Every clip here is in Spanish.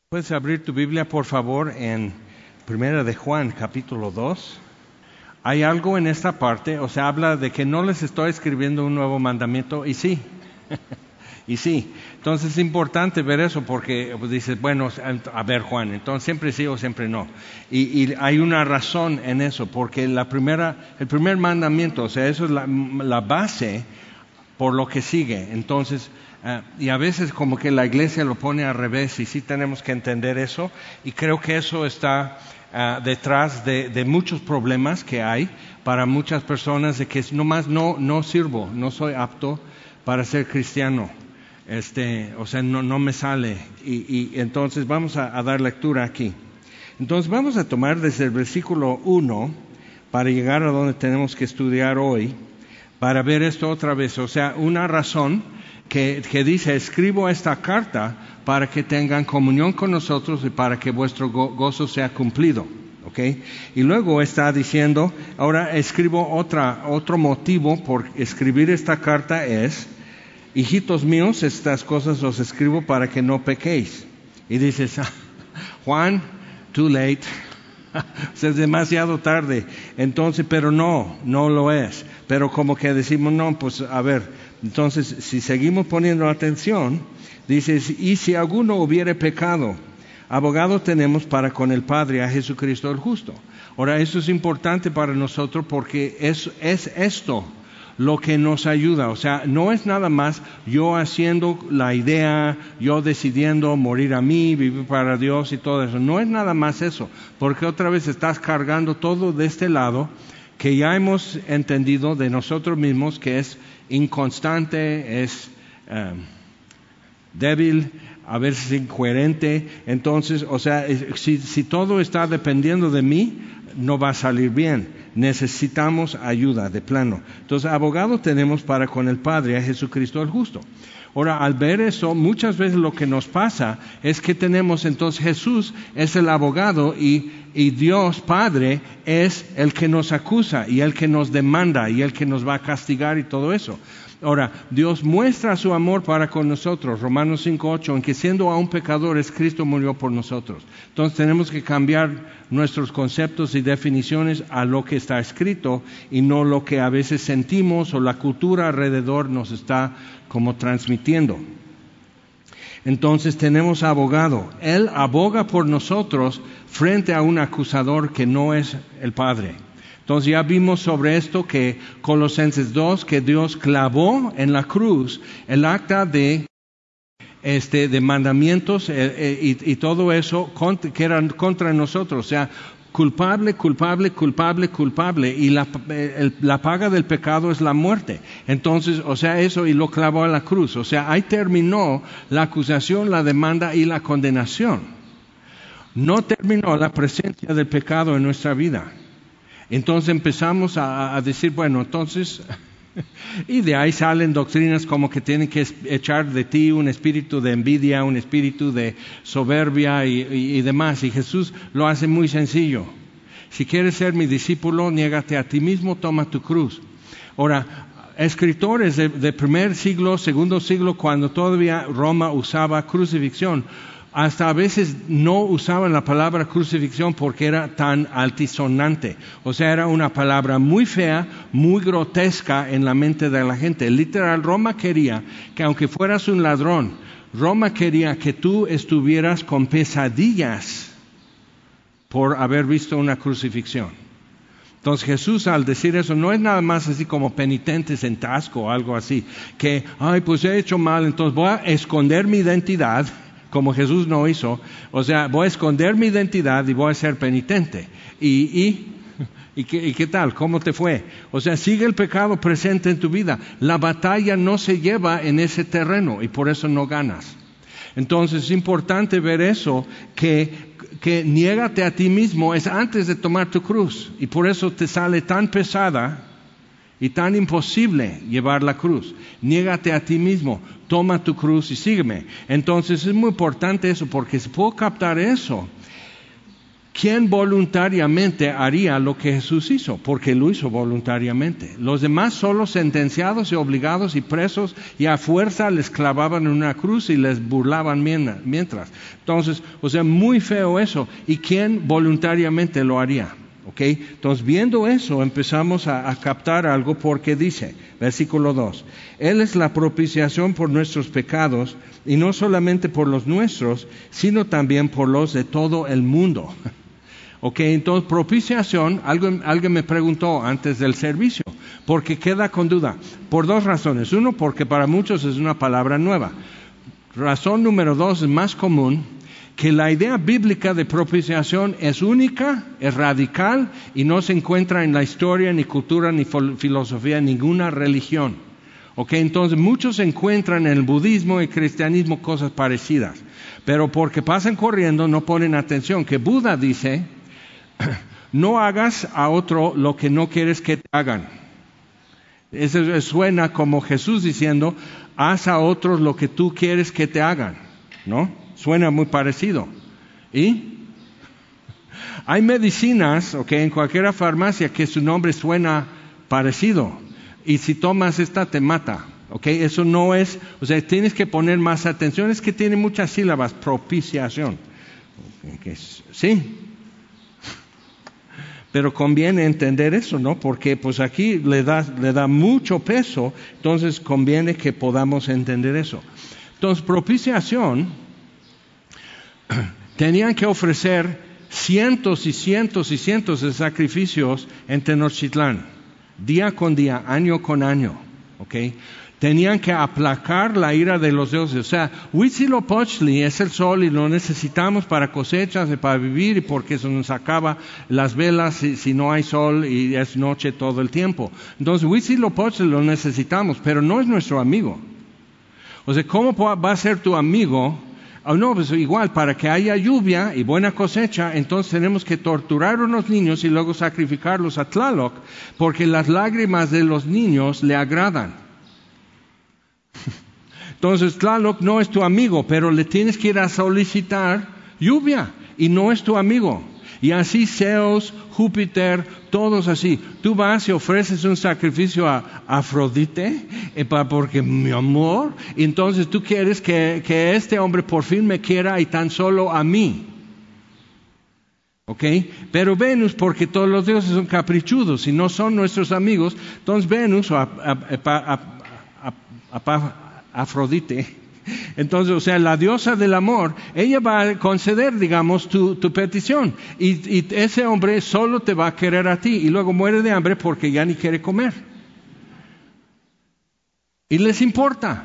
Puedes abrir tu Biblia, por favor, en Primera de Juan, capítulo 2. Hay algo en esta parte, o sea, habla de que no les estoy escribiendo un nuevo mandamiento, y sí, y sí. Entonces es importante ver eso porque pues, dices, bueno, a ver Juan, entonces siempre sí o siempre no. Y hay una razón en eso, porque el primer mandamiento, o sea, eso es la base por lo que sigue. Entonces, y a veces como que la iglesia lo pone al revés y sí tenemos que entender eso, y creo que eso está detrás de muchos problemas que hay para muchas personas, de que nomás no sirvo, no soy apto para ser cristiano, o sea, no me sale, y entonces vamos a dar lectura aquí. Entonces vamos a tomar desde el versículo 1 para llegar a donde tenemos que estudiar hoy, para ver esto otra vez, o sea, una razón que dice, escribo esta carta para que tengan comunión con nosotros y para que vuestro gozo sea cumplido, ¿ok? Y luego está diciendo, ahora escribo otro motivo por escribir esta carta es, hijitos míos, estas cosas os escribo para que no pequéis. Y dices, Juan, too late, es demasiado tarde, entonces, pero no lo es, pero como que decimos, no, pues a ver, entonces, si seguimos poniendo atención, dices, y si alguno hubiere pecado, abogado tenemos para con el Padre a Jesucristo el justo. Ahora, eso es importante para nosotros porque es esto lo que nos ayuda. O sea, no es nada más yo haciendo la idea, yo decidiendo morir a mí, vivir para Dios y todo eso. No es nada más eso, porque otra vez estás cargando todo de este lado que ya hemos entendido de nosotros mismos que es inconstante, es débil, a veces incoherente. Entonces, o sea, si todo está dependiendo de mí, no va a salir bien. Necesitamos ayuda de plano. Entonces, abogado tenemos para con el Padre a Jesucristo el justo. Ahora, al ver eso, muchas veces lo que nos pasa es que tenemos, entonces Jesús es el abogado y Dios Padre es el que nos acusa y el que nos demanda y el que nos va a castigar y todo eso. Ahora, Dios muestra su amor para con nosotros, Romanos 5:8, en que siendo aún pecadores, Cristo murió por nosotros. Entonces tenemos que cambiar nuestros conceptos y definiciones a lo que está escrito y no lo que a veces sentimos o la cultura alrededor nos está como transmitiendo. Entonces tenemos abogado. Él aboga por nosotros frente a un acusador que no es el Padre. Entonces ya vimos sobre esto que Colosenses 2, que Dios clavó en la cruz el acta de mandamientos y todo eso que eran contra nosotros. O sea, culpable, y la paga del pecado es la muerte. Entonces, o sea, eso, y lo clavó a la cruz. O sea, ahí terminó la acusación, la demanda y la condenación. No terminó la presencia del pecado en nuestra vida. Entonces empezamos a decir, bueno, entonces, y de ahí salen doctrinas como que tienen que echar de ti un espíritu de envidia, un espíritu de soberbia y demás. Y Jesús lo hace muy sencillo. Si quieres ser mi discípulo, niégate a ti mismo, toma tu cruz. Ahora, escritores de primer siglo, segundo siglo, cuando todavía Roma usaba crucifixión, hasta a veces no usaban la palabra crucifixión porque era tan altisonante. O sea, era una palabra muy fea, muy grotesca en la mente de la gente. Literal, Roma quería que aunque fueras un ladrón, Roma quería que tú estuvieras con pesadillas por haber visto una crucifixión. Entonces Jesús, al decir eso, no es nada más así como penitentes en Tasco o algo así, que, pues he hecho mal, entonces voy a esconder mi identidad, como Jesús no hizo. O sea, voy a esconder mi identidad y voy a ser penitente. ¿Y qué tal? ¿Cómo te fue? O sea, sigue el pecado presente en tu vida. La batalla no se lleva en ese terreno y por eso no ganas. Entonces es importante ver eso, que niégate a ti mismo es antes de tomar tu cruz. Y por eso te sale tan pesada y tan imposible llevar la cruz. Niégate a ti mismo, toma tu cruz y sígueme. Entonces es muy importante eso, porque si puedo captar eso, ¿quién voluntariamente haría lo que Jesús hizo? Porque lo hizo voluntariamente. Los demás solo sentenciados y obligados y presos, y a fuerza les clavaban en una cruz y les burlaban mientras. Entonces, muy feo eso. ¿Y quién voluntariamente lo haría? ¿Okay? Entonces, viendo eso, empezamos a captar algo, porque dice, versículo 2, Él es la propiciación por nuestros pecados, y no solamente por los nuestros, sino también por los de todo el mundo. Okay, entonces propiciación, alguien me preguntó antes del servicio, porque queda con duda, por dos razones. Uno, porque para muchos es una palabra nueva. Razón número 2, es más común, que la idea bíblica de propiciación es única, es radical, y no se encuentra en la historia, ni cultura, ni filosofía, ninguna religión. Okay, entonces muchos encuentran en el budismo y cristianismo cosas parecidas, pero porque pasan corriendo no ponen atención, que Buda dice, no hagas a otro lo que no quieres que te hagan. Eso suena como Jesús diciendo, haz a otros lo que tú quieres que te hagan, ¿no? Suena muy parecido. ¿Y? Hay medicinas, en cualquier farmacia que su nombre suena parecido, y si tomas esta te mata. Eso no es, tienes que poner más atención, es que tiene muchas sílabas, propiciación. Sí. Pero conviene entender eso, ¿no? Porque pues aquí le da mucho peso, entonces conviene que podamos entender eso. Entonces, propiciación, tenían que ofrecer cientos y cientos y cientos de sacrificios en Tenochtitlán, día con día, año con año, Tenían que aplacar la ira de los dioses. Huitzilopochtli es el sol y lo necesitamos para cosechas y para vivir, y porque se nos acaba las velas si no hay sol y es noche todo el tiempo. Entonces Huitzilopochtli lo necesitamos, pero no es nuestro amigo. ¿Cómo va a ser tu amigo? No, pues igual, para que haya lluvia y buena cosecha, entonces tenemos que torturar a unos niños y luego sacrificarlos a Tlaloc, porque las lágrimas de los niños le agradan. Entonces Tlaloc no es tu amigo, pero le tienes que ir a solicitar lluvia, y no es tu amigo. Y así Zeus, Júpiter, todos así. Tú vas y ofreces un sacrificio a Afrodite, porque mi amor, y entonces tú quieres que este hombre por fin me quiera y tan solo a mí. Pero Venus, porque todos los dioses son caprichudos y no son nuestros amigos, entonces Venus Afrodite, entonces, la diosa del amor, ella va a conceder, digamos, tu petición, y ese hombre solo te va a querer a ti, y luego muere de hambre porque ya ni quiere comer. Y les importa.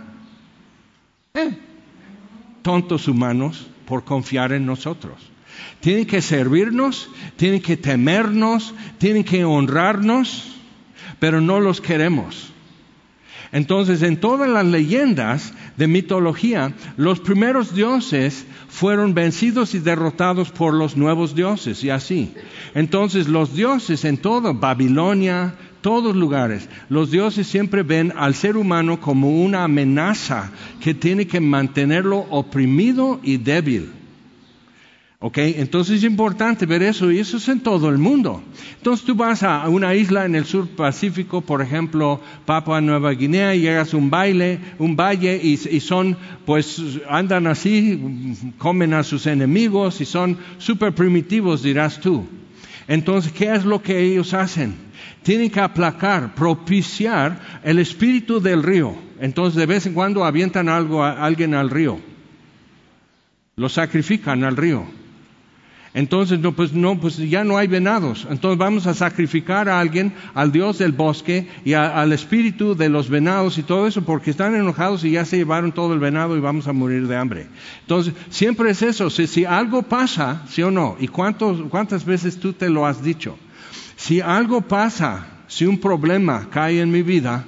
Tontos humanos por confiar en nosotros. Tienen que servirnos, tienen que temernos, tienen que honrarnos, pero no los queremos. Entonces, en todas las leyendas de mitología, los primeros dioses fueron vencidos y derrotados por los nuevos dioses, y así. Entonces, los dioses en todo, Babilonia, todos lugares, los dioses siempre ven al ser humano como una amenaza que tiene que mantenerlo oprimido y débil. Entonces es importante ver eso, y eso es en todo el mundo. Entonces tú vas a una isla en el sur Pacífico, por ejemplo, Papua Nueva Guinea, y llegas a un valle, y son, pues, andan así, comen a sus enemigos, y son súper primitivos, dirás tú. Entonces, ¿qué es lo que ellos hacen? Tienen que aplacar, propiciar el espíritu del río. Entonces, de vez en cuando avientan a alguien al río. Lo sacrifican al río. Entonces, pues ya no hay venados. Entonces vamos a sacrificar a alguien, al dios del bosque y al espíritu de los venados y todo eso, porque están enojados y ya se llevaron todo el venado y vamos a morir de hambre. Entonces, siempre es eso. Si algo pasa, ¿sí o no? ¿Y cuántas veces tú te lo has dicho? Si algo pasa, si un problema cae en mi vida,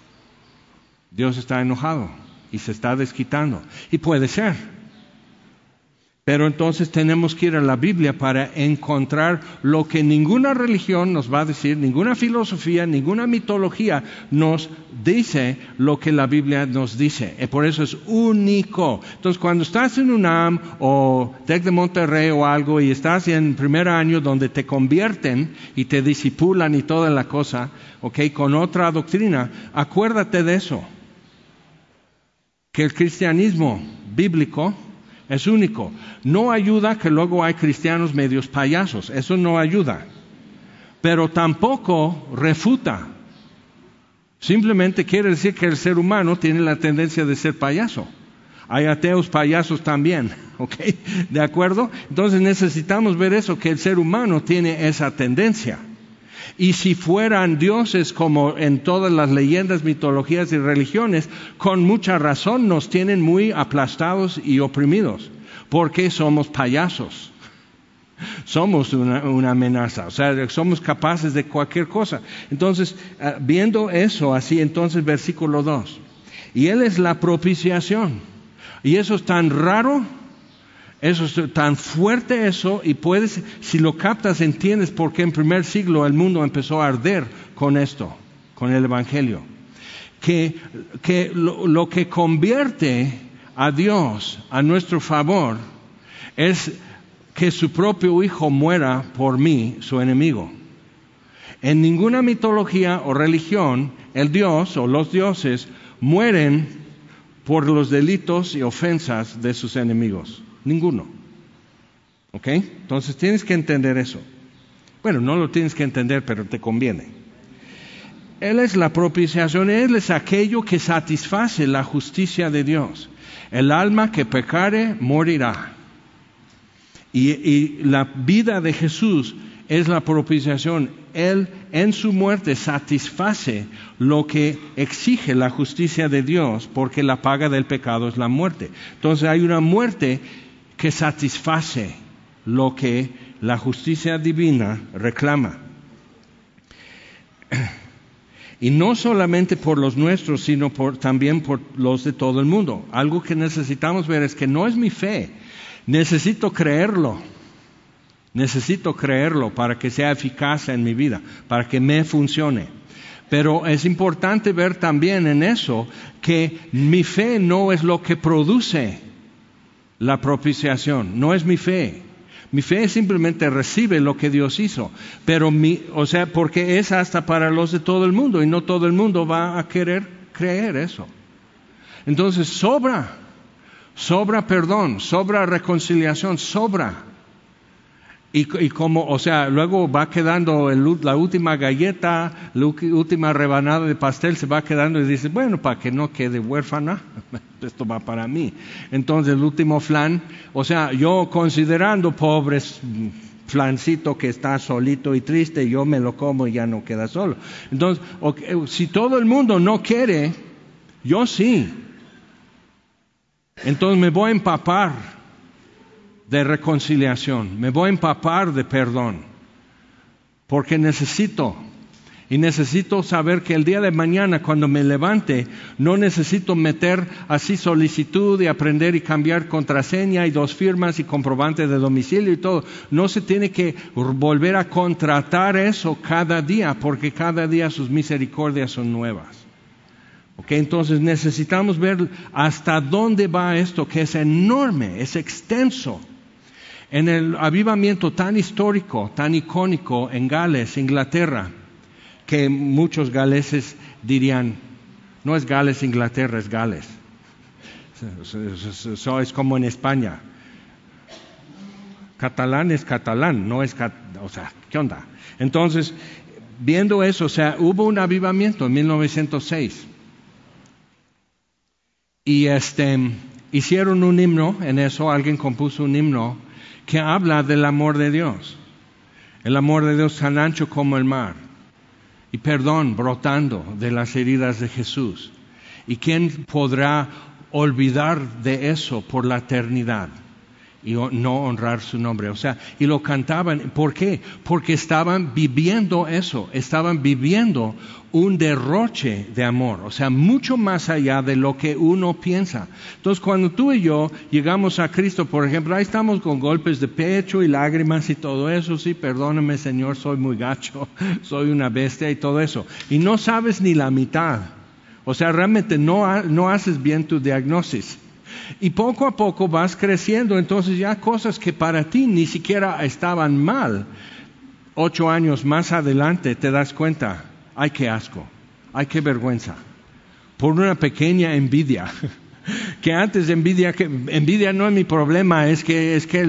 Dios está enojado y se está desquitando. Y puede ser. Pero entonces tenemos que ir a la Biblia para encontrar lo que ninguna religión nos va a decir, ninguna filosofía, ninguna mitología nos dice lo que la Biblia nos dice. Y por eso es único. Entonces cuando estás en UNAM o TEC de Monterrey o algo y estás en primer año donde te convierten y te disipulan y toda la cosa, ¿ok? Con otra doctrina, acuérdate de eso. Que el cristianismo bíblico es único. No ayuda que luego hay cristianos medios payasos. Eso no ayuda. Pero tampoco refuta. Simplemente quiere decir que el ser humano tiene la tendencia de ser payaso. Hay ateos payasos también. ¿Ok? ¿De acuerdo? Entonces necesitamos ver eso, que el ser humano tiene esa tendencia. Y si fueran dioses como en todas las leyendas, mitologías y religiones, con mucha razón nos tienen muy aplastados y oprimidos, porque somos payasos. Somos una amenaza, o sea, somos capaces de cualquier cosa. Entonces, viendo eso así, entonces versículo 2. Y Él es la propiciación. Y eso es tan raro. Eso es tan fuerte eso, y puedes, si lo captas, entiendes por qué en primer siglo el mundo empezó a arder con esto, con el Evangelio. Que lo que convierte a Dios a nuestro favor es que su propio Hijo muera por mí, su enemigo. En ninguna mitología o religión, el Dios o los dioses mueren por los delitos y ofensas de sus enemigos. Ninguno. ¿Ok? Entonces tienes que entender eso. Bueno, no lo tienes que entender, pero te conviene. Él es la propiciación, Él es aquello que satisface la justicia de Dios. El alma que pecare, morirá. Y la vida de Jesús es la propiciación. Él en su muerte satisface lo que exige la justicia de Dios, porque la paga del pecado es la muerte. Entonces hay una muerte que satisface lo que la justicia divina reclama. Y no solamente por los nuestros, sino también por los de todo el mundo. Algo que necesitamos ver es que no es mi fe. Necesito creerlo. Necesito creerlo para que sea eficaz en mi vida, para que me funcione. Pero es importante ver también en eso que mi fe no es lo que produce la propiciación, no es mi fe. Mi fe simplemente recibe lo que Dios hizo, pero porque es hasta para los de todo el mundo y no todo el mundo va a querer creer eso. Entonces sobra perdón, sobra reconciliación, sobra. Y como, luego va quedando la última galleta, la última rebanada de pastel se va quedando y dice, bueno, para que no quede huérfana, esto va para mí. Entonces el último flan, yo considerando pobres flancito que está solito y triste, yo me lo como y ya no queda solo. Entonces, si todo el mundo no quiere, yo sí. Entonces me voy a empapar de reconciliación, me voy a empapar de perdón, porque necesito saber que el día de mañana cuando me levante no necesito meter así solicitud y aprender y cambiar contraseña y 2 firmas y comprobante de domicilio y todo. No se tiene que volver a contratar eso cada día, porque cada día sus misericordias son nuevas. Entonces necesitamos ver hasta dónde va esto, que es enorme, es extenso. En el avivamiento tan histórico, tan icónico en Gales, Inglaterra, que muchos galeses dirían, no es Gales, Inglaterra, es Gales. Eso es como en España. Catalán es catalán, no es ¿qué onda? Entonces, viendo eso, hubo un avivamiento en 1906. Y hicieron un himno, en eso alguien compuso un himno que habla del amor de Dios. El amor de Dios tan ancho como el mar. Y perdón brotando de las heridas de Jesús. ¿Y quién podrá olvidar de eso por la eternidad? y no honrar su nombre. O sea, y lo cantaban. ¿Por qué? Porque estaban viviendo eso, estaban viviendo un derroche de amor, o sea, mucho más allá de lo que uno piensa. Entonces, cuando tú y yo llegamos a Cristo, por ejemplo, ahí estamos con golpes de pecho y lágrimas y todo eso. Sí, perdóname, Señor, soy muy gacho, soy una bestia y todo eso. Y no sabes ni la mitad. O sea, realmente no haces bien tu diagnóstico. Y poco a poco vas creciendo, entonces ya cosas que para ti ni siquiera estaban mal, 8 años más adelante te das cuenta, ay, qué asco, ay, qué vergüenza, por una pequeña envidia. Que antes envidia no es mi problema, es que el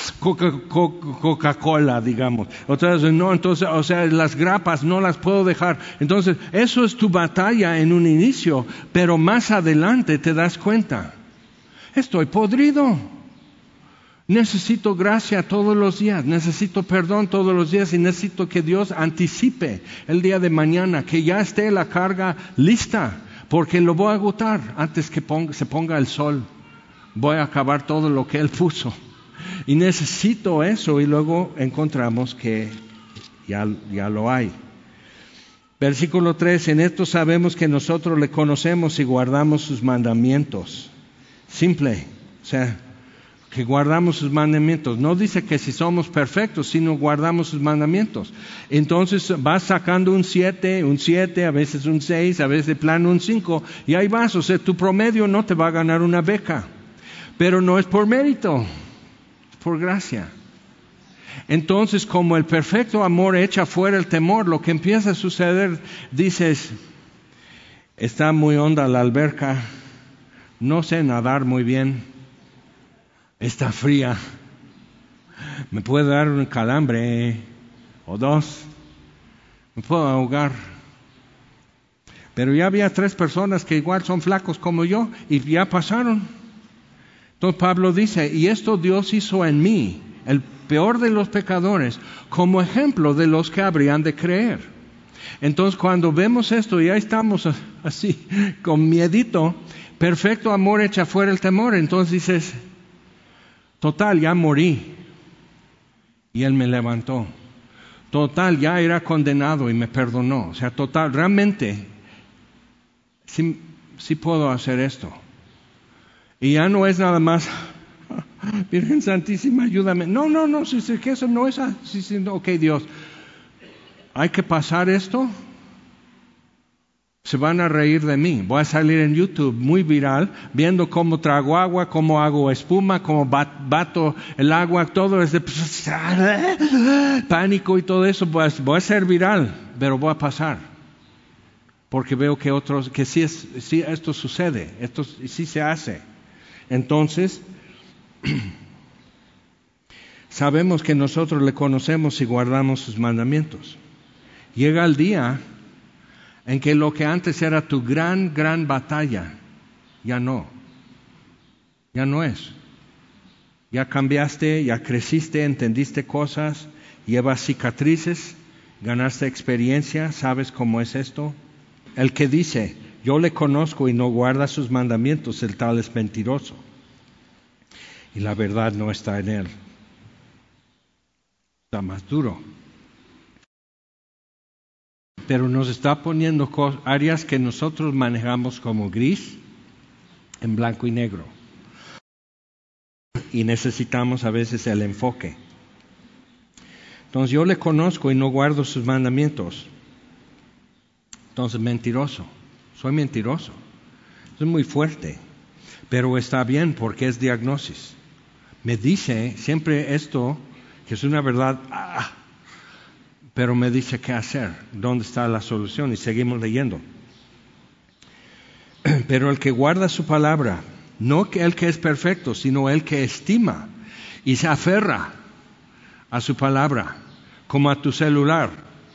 Coca-Cola, digamos. Otras veces no, entonces, o sea, las grapas no las puedo dejar. Entonces, eso es tu batalla en un inicio, pero más adelante te das cuenta. Estoy podrido. Necesito gracia todos los días, necesito perdón todos los días y necesito que Dios anticipe el día de mañana, que ya esté la carga lista, porque lo voy a agotar antes que se ponga el sol. Voy a acabar todo lo que Él puso. Y necesito eso, y luego encontramos que ya lo hay. Versículo 3, en esto sabemos que nosotros le conocemos y guardamos sus mandamientos. Simple, o sea, que guardamos sus mandamientos. No dice que si somos perfectos, sino guardamos sus mandamientos. Entonces vas sacando un 7, a veces un 6, a veces de plano un 5, y ahí vas. O sea, tu promedio no te va a ganar una beca, pero no es por mérito, es por gracia. Entonces, como el perfecto amor echa fuera el temor, lo que empieza a suceder, dices, está muy honda la alberca, no sé nadar muy bien, está fría, me puede dar un calambre o 2, me puedo ahogar. Pero ya había 3 personas que igual son flacos como yo y ya pasaron. Entonces Pablo dice, y esto Dios hizo en mí, el peor de los pecadores, como ejemplo de los que habrían de creer. Entonces cuando vemos esto, ya estamos así, con miedito. Perfecto amor echa fuera el temor. Entonces dices, total, ya morí y Él me levantó. Total, ya era condenado y me perdonó. O sea, total, realmente sí puedo hacer esto. Y ya no es nada más, Virgen Santísima, ayúdame. No, que eso no es así. Ok, Dios, hay que pasar esto. Se van a reír de mí. Voy a salir en YouTube muy viral, viendo cómo trago agua, cómo hago espuma, cómo bato el agua, todo es de pánico y todo eso. Voy a ser viral, pero voy a pasar. Porque veo que sí esto sucede, esto sí se hace. Entonces, sabemos que nosotros le conocemos y guardamos sus mandamientos. Llega el día en que lo que antes era tu gran batalla, ya no es. Ya cambiaste, ya creciste, entendiste cosas, llevas cicatrices, ganaste experiencia, sabes cómo es esto. El que dice, yo le conozco y no guarda sus mandamientos, el tal es mentiroso. Y la verdad no está en él. Está más duro. Pero nos está poniendo áreas que nosotros manejamos como gris, en blanco y negro. Y necesitamos a veces el enfoque. Entonces yo le conozco y no guardo sus mandamientos. Entonces mentiroso. Soy mentiroso. Es muy fuerte. Pero está bien porque es diagnosis. Me dice siempre esto, que es una verdad, pero me dice qué hacer, dónde está la solución, y seguimos leyendo. Pero el que guarda su palabra, no el que es perfecto, sino el que estima y se aferra a su palabra, como a tu celular.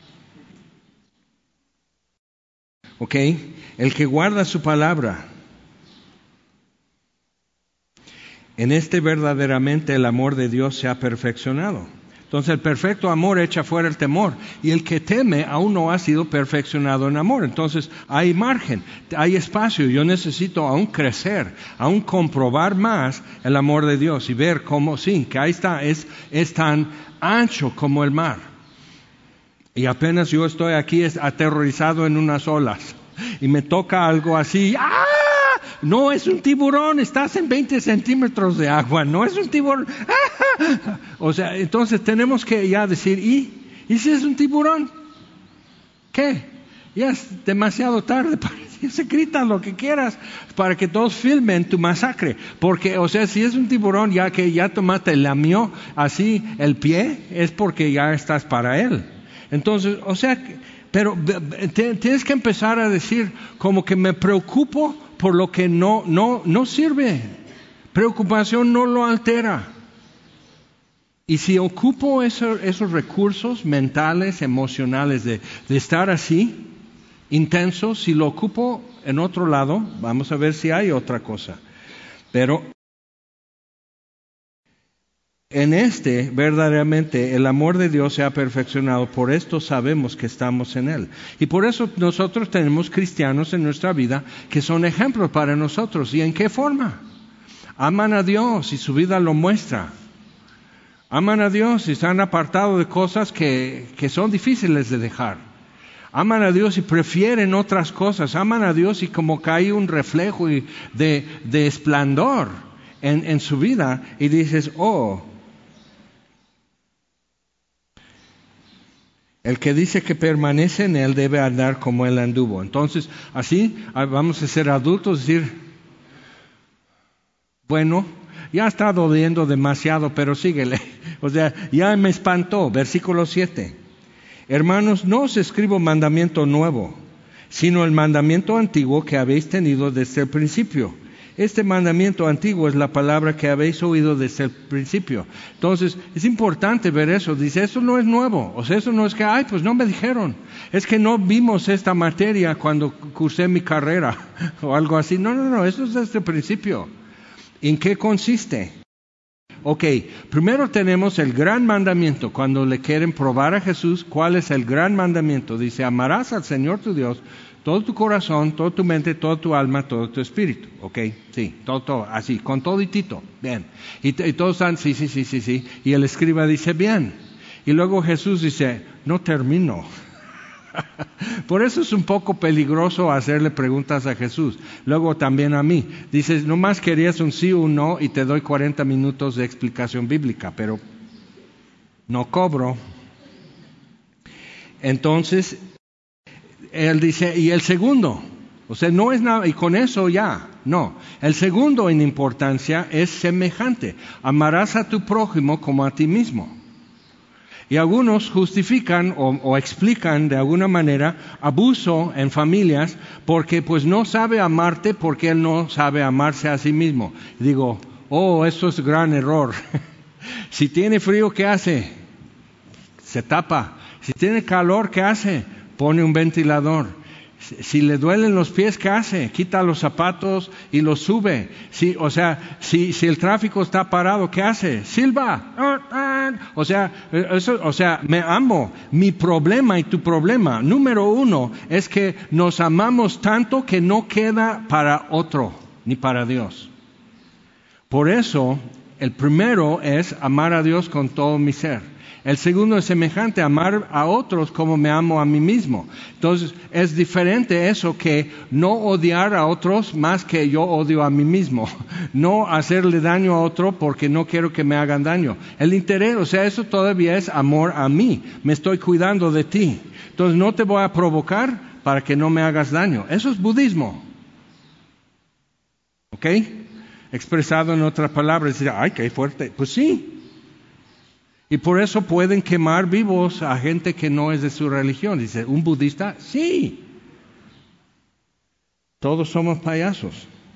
¿Ok? El que guarda su palabra, en este verdaderamente el amor de Dios se ha perfeccionado. Entonces el perfecto amor echa fuera el temor. Y el que teme aún no ha sido perfeccionado en amor. Entonces hay margen, hay espacio. Yo necesito aún crecer, aún comprobar más el amor de Dios y ver cómo sí, que ahí está, es tan ancho como el mar. Y apenas yo estoy aquí aterrorizado en unas olas y me toca algo así. ¡Ah! No es un tiburón, estás en 20 centímetros de agua, no es un tiburón. ¡Ah! O sea, entonces tenemos que ya decir, ¿y si es un tiburón? ¿Qué? Ya es demasiado tarde para se grita lo que quieras para que todos filmen tu masacre. Porque, o sea, si es un tiburón ya que ya te lamió así el pie, es porque ya estás para él. Entonces, o sea, pero tienes que empezar a decir como que me preocupo por lo que no sirve. Preocupación no lo altera. Y si ocupo esos recursos mentales, emocionales de estar así, intenso, si lo ocupo en otro lado, vamos a ver si hay otra cosa. Pero en verdaderamente, el amor de Dios se ha perfeccionado, por esto sabemos que estamos en Él. Y por eso nosotros tenemos cristianos en nuestra vida que son ejemplos para nosotros. ¿Y en qué forma? Aman a Dios y su vida lo muestra. Aman a Dios y se han apartado de cosas que son difíciles de dejar. Aman a Dios y prefieren otras cosas. Aman a Dios y como que hay un reflejo de esplendor en su vida. Y dices, el que dice que permanece en Él debe andar como Él anduvo. Entonces, así vamos a ser adultos y decir, bueno, ya está doliendo demasiado, pero síguele. O sea, ya me espantó. Versículo 7. Hermanos, no os escribo mandamiento nuevo, sino el mandamiento antiguo que habéis tenido desde el principio. Este mandamiento antiguo es la palabra que habéis oído desde el principio. Entonces, es importante ver eso. Dice, eso no es nuevo. O sea, eso no es que, pues no me dijeron. Es que no vimos esta materia cuando cursé mi carrera o algo así. No, eso es desde el principio. ¿En qué consiste? Ok, primero tenemos el gran mandamiento. Cuando le quieren probar a Jesús, ¿cuál es el gran mandamiento? Dice, amarás al Señor tu Dios, todo tu corazón, toda tu mente, toda tu alma, todo tu espíritu. Ok, sí, todo, así, con toditito. Bien. Y todos están, sí. Y el escriba dice, bien. Y luego Jesús dice, no termino. Por eso es un poco peligroso hacerle preguntas a Jesús. Luego también a mí. Dices, nomás querías un sí o un no y te doy 40 minutos de explicación bíblica, pero no cobro. Entonces, él dice, y el segundo, o sea, no es nada, y con eso ya, no. El segundo en importancia es semejante. Amarás a tu prójimo como a ti mismo. Y algunos justifican o explican de alguna manera abuso en familias porque pues no sabe amarte porque él no sabe amarse a sí mismo. Y digo, eso es gran error. Si tiene frío, ¿qué hace? Se tapa. Si tiene calor, ¿qué hace? Pone un ventilador. Si le duelen los pies, ¿qué hace? Quita los zapatos y los sube. Si el tráfico está parado, ¿qué hace? Silba. O sea, me amo. Mi problema y tu problema, número uno, es que nos amamos tanto que no queda para otro, ni para Dios. Por eso, el primero es amar a Dios con todo mi ser. El segundo es semejante, amar a otros como me amo a mí mismo. Entonces, es diferente eso que no odiar a otros más que yo odio a mí mismo. No hacerle daño a otro porque no quiero que me hagan daño. El interés, o sea, eso todavía es amor a mí. Me estoy cuidando de ti. Entonces, no te voy a provocar para que no me hagas daño. Eso es budismo. ¿Ok? Expresado en otras palabras, decir, ¡ay, qué fuerte! Pues sí. Y por eso pueden quemar vivos a gente que no es de su religión. Dice, ¿un budista? Sí. Todos somos payasos.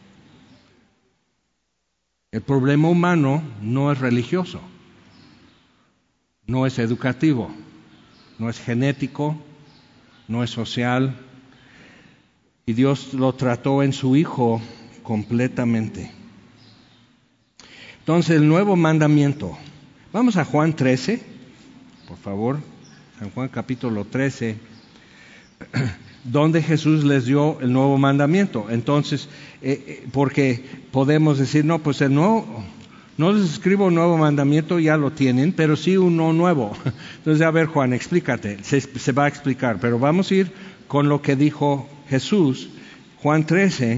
El problema humano no es religioso, no es educativo, no es genético, no es social. Y Dios lo trató en su Hijo completamente. Entonces, el nuevo mandamiento. Vamos a Juan 13. por favor. San Juan capítulo 13, donde Jesús les dio el nuevo mandamiento. Entonces, porque podemos decir, no, pues no les escribo un nuevo mandamiento, ya lo tienen, pero sí uno nuevo. Entonces, a ver, Juan, explícate, se va a explicar, pero vamos a ir con lo que dijo Jesús. Juan 13,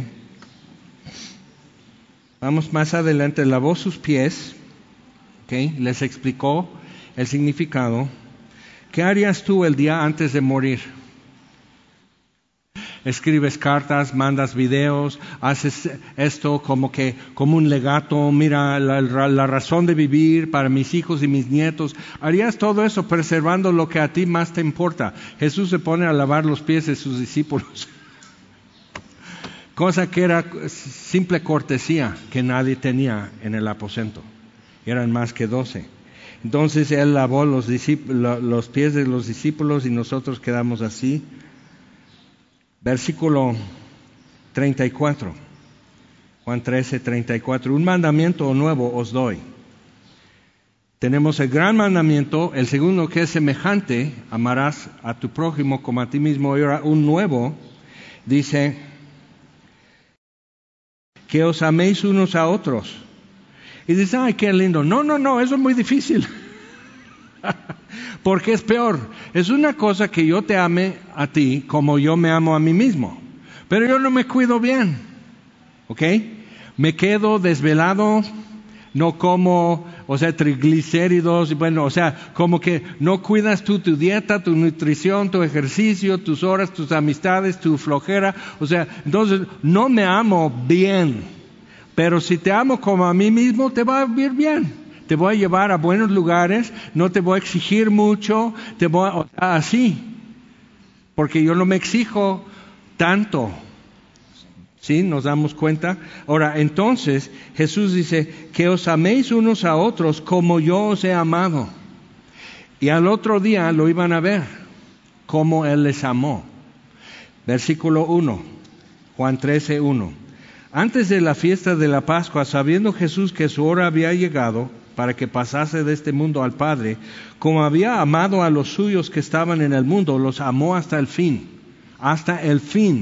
vamos más adelante, lavó sus pies, ¿okay? Les explicó el significado. ¿Qué harías tú el día antes de morir? Escribes cartas, mandas videos, haces esto como un legato, mira la razón de vivir para mis hijos y mis nietos. Harías todo eso preservando lo que a ti más te importa. Jesús se pone a lavar los pies de sus discípulos. Cosa que era simple cortesía que nadie tenía en el aposento. Eran más que 12. Entonces Él lavó los pies de los discípulos y nosotros quedamos así. Versículo 34, Juan 13, 34. Un mandamiento nuevo os doy. Tenemos el gran mandamiento, el segundo que es semejante, amarás a tu prójimo como a ti mismo. Y ahora un nuevo, dice, que os améis unos a otros. Y dice, ay, qué lindo. No, eso es muy difícil. Porque es peor. Es una cosa que yo te ame a ti como yo me amo a mí mismo. Pero yo no me cuido bien. ¿Ok? Me quedo desvelado, no como, triglicéridos, como que no cuidas tú tu dieta, tu nutrición, tu ejercicio, tus horas, tus amistades, tu flojera. Entonces no me amo bien. Pero si te amo como a mí mismo, te va a ir bien. Te voy a llevar a buenos lugares, no te voy a exigir mucho, así. Porque yo no me exijo tanto. ¿Sí? ¿Nos damos cuenta? Ahora, entonces, Jesús dice, que os améis unos a otros como yo os he amado. Y al otro día lo iban a ver, como Él les amó. Versículo 1, Juan 13, 1. Antes de la fiesta de la Pascua, sabiendo Jesús que su hora había llegado para que pasase de este mundo al Padre, como había amado a los suyos que estaban en el mundo, los amó hasta el fin, hasta el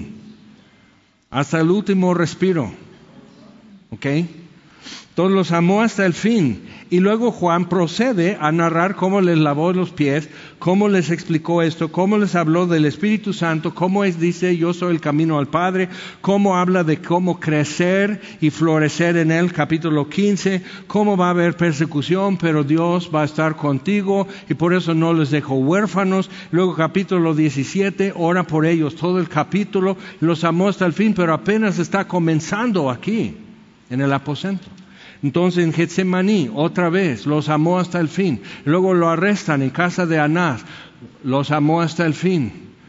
último respiro. ¿Ok? Entonces los amó hasta el fin. Y luego Juan procede a narrar cómo les lavó los pies, cómo les explicó esto, cómo les habló del Espíritu Santo, dice, yo soy el camino al Padre, cómo habla de cómo crecer y florecer en Él, capítulo 15, cómo va a haber persecución, pero Dios va a estar contigo y por eso no les dejo huérfanos. Luego capítulo 17, ora por ellos, todo el capítulo, los amó hasta el fin, pero apenas está comenzando aquí, en el aposento. Entonces en Getsemaní, otra vez, los amó hasta el fin. Luego lo arrestan en casa de Anás, los amó hasta el fin.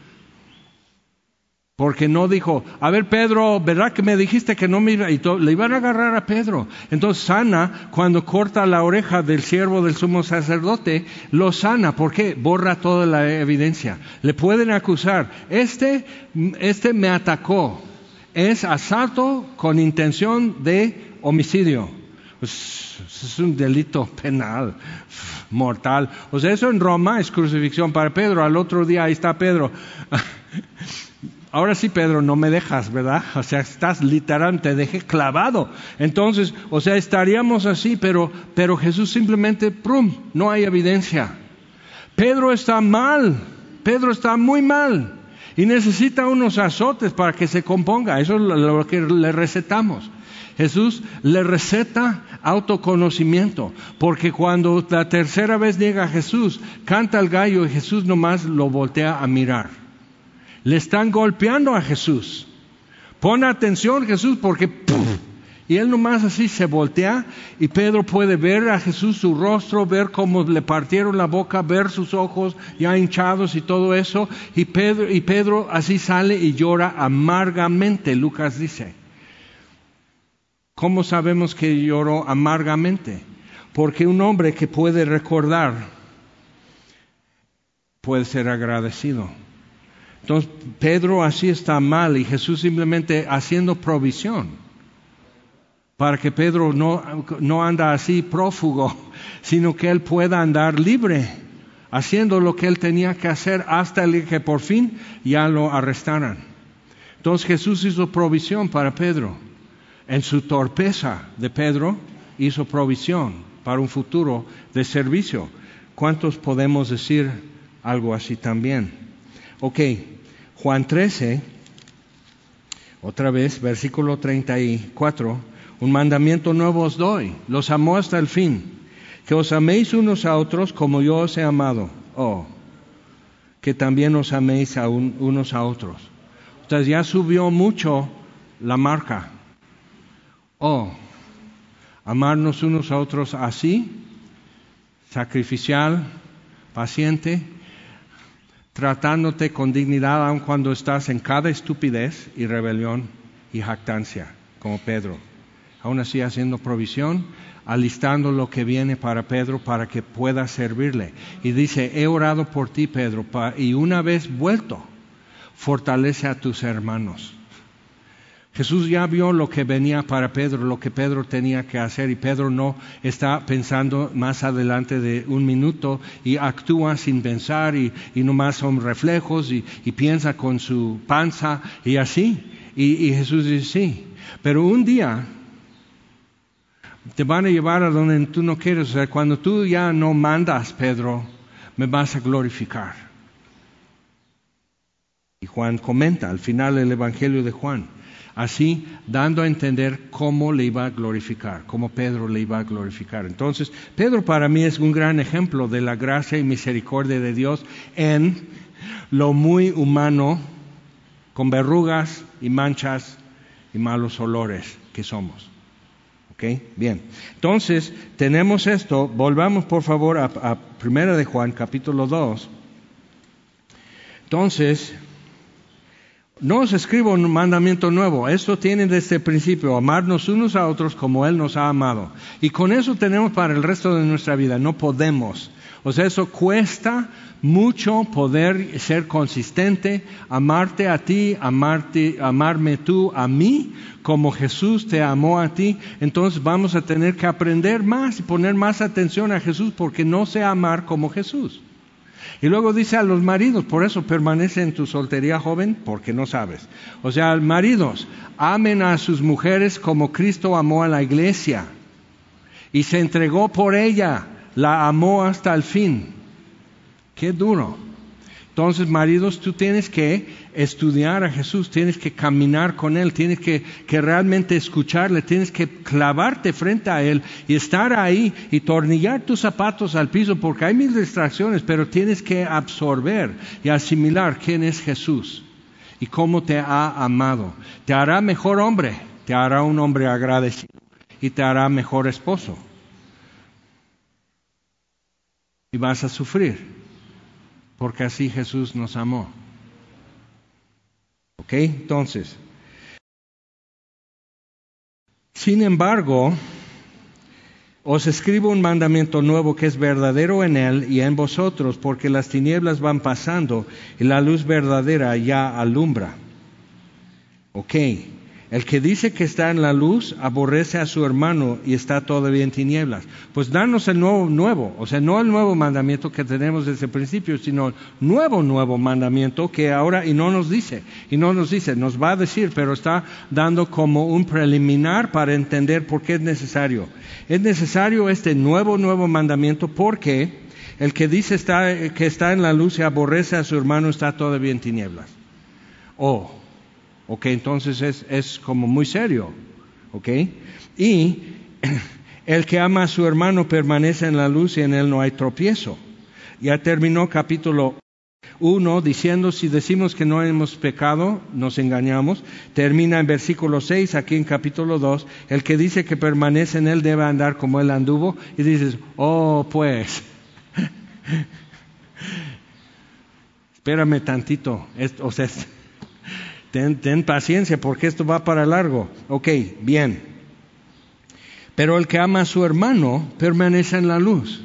Porque no dijo, a ver Pedro, ¿verdad que me dijiste que no me iba? Y le iban a agarrar a Pedro. Entonces sana, cuando corta la oreja del siervo del sumo sacerdote, lo sana. ¿Por qué? Borra toda la evidencia. Le pueden acusar, este me atacó. Es asalto con intención de homicidio. Pues es un delito penal, mortal. Eso en Roma es crucifixión para Pedro. Al otro día ahí está Pedro. Ahora sí, Pedro, no me dejas, ¿verdad? Estás literalmente, te dejé clavado. Entonces, estaríamos así, pero Jesús simplemente, no hay evidencia. Pedro está mal, Pedro está muy mal. Y necesita unos azotes para que se componga. Eso es lo que le recetamos. Jesús le receta autoconocimiento, porque cuando la tercera vez llega a Jesús, canta el gallo y Jesús nomás lo voltea a mirar. Le están golpeando a Jesús. Pon atención, Jesús, porque y él nomás así se voltea y Pedro puede ver a Jesús su rostro, ver cómo le partieron la boca, ver sus ojos ya hinchados y todo eso, y Pedro así sale y llora amargamente, Lucas dice. ¿Cómo sabemos que lloró amargamente? Porque un hombre que puede recordar puede ser agradecido. Entonces Pedro así está mal y Jesús simplemente haciendo provisión para que Pedro no anda así prófugo, sino que él pueda andar libre. haciendo lo que él tenía que hacer hasta que por fin ya lo arrestaran. Entonces Jesús hizo provisión para Pedro. En su torpeza de Pedro hizo provisión para un futuro de servicio. ¿Cuántos podemos decir algo así también? Ok, Juan 13, otra vez, versículo 34. Un mandamiento nuevo os doy, los amo hasta el fin, que os améis unos a otros como yo os he amado. Oh, que también os améis unos a otros. Entonces ya subió mucho la marca. Oh, amarnos unos a otros así, sacrificial, paciente, tratándote con dignidad aun cuando estás en cada estupidez y rebelión y jactancia, como Pedro. Aún así haciendo provisión, alistando lo que viene para Pedro para que pueda servirle. Y dice, he orado por ti, Pedro, y una vez vuelto, fortalece a tus hermanos. Jesús ya vio lo que venía para Pedro, lo que Pedro tenía que hacer, y Pedro no está pensando más adelante de un minuto y actúa sin pensar y nomás son reflejos y piensa con su panza y así. Y Jesús dice, sí, pero un día te van a llevar a donde tú no quieres. O sea, cuando tú ya no mandas, Pedro, me vas a glorificar. Y Juan comenta al final del Evangelio de Juan, así dando a entender cómo le iba a glorificar, cómo Pedro le iba a glorificar. Entonces, Pedro para mí es un gran ejemplo de la gracia y misericordia de Dios en lo muy humano, con verrugas y manchas y malos olores que somos. ¿Ok? Bien. Entonces, tenemos esto. Volvamos por favor a 1 de Juan, capítulo 2. Entonces, no os escribo un mandamiento nuevo. Esto tiene desde el principio, amarnos unos a otros como Él nos ha amado. Y con eso tenemos para el resto de nuestra vida. No podemos. O sea, eso cuesta mucho poder ser consistente, amarte a ti, amarme tú a mí, como Jesús te amó a ti. Entonces vamos a tener que aprender más y poner más atención a Jesús, porque no sé amar como Jesús. Y luego dice a los maridos, por eso permanece en tu soltería, joven, porque no sabes. O sea, maridos, amen a sus mujeres como Cristo amó a la iglesia y se entregó por ella, la amó hasta el fin. Qué duro. Entonces, maridos, tú tienes que estudiar a Jesús, tienes que caminar con Él, tienes que realmente escucharle, tienes que clavarte frente a Él y estar ahí y tornillar tus zapatos al piso, porque hay mil distracciones, pero tienes que absorber y asimilar quién es Jesús y cómo te ha amado. Te hará mejor hombre, te hará un hombre agradecido y te hará mejor esposo. Y vas a sufrir, porque así Jesús nos amó. ¿Ok? Entonces, sin embargo, os escribo un mandamiento nuevo que es verdadero en Él y en vosotros, porque las tinieblas van pasando y la luz verdadera ya alumbra. ¿Ok? El que dice que está en la luz aborrece a su hermano y está todavía en tinieblas. Pues danos el nuevo, o sea, no el nuevo mandamiento que tenemos desde el principio, sino el nuevo mandamiento que ahora no nos dice, nos va a decir, pero está dando como un preliminar para entender por qué es necesario. Es necesario este nuevo mandamiento porque el que dice que está en la luz y aborrece a su hermano está todavía en tinieblas. Ok, entonces es como muy serio, ok. Y el que ama a su hermano permanece en la luz y en él no hay tropiezo. Ya terminó capítulo 1 diciendo, si decimos que no hemos pecado, nos engañamos. Termina en versículo 6, aquí en capítulo 2, el que dice que permanece en él debe andar como él anduvo. Y dices, pues, espérame tantito, Ten paciencia porque esto va para largo. Ok, bien. Pero el que ama a su hermano permanece en la luz.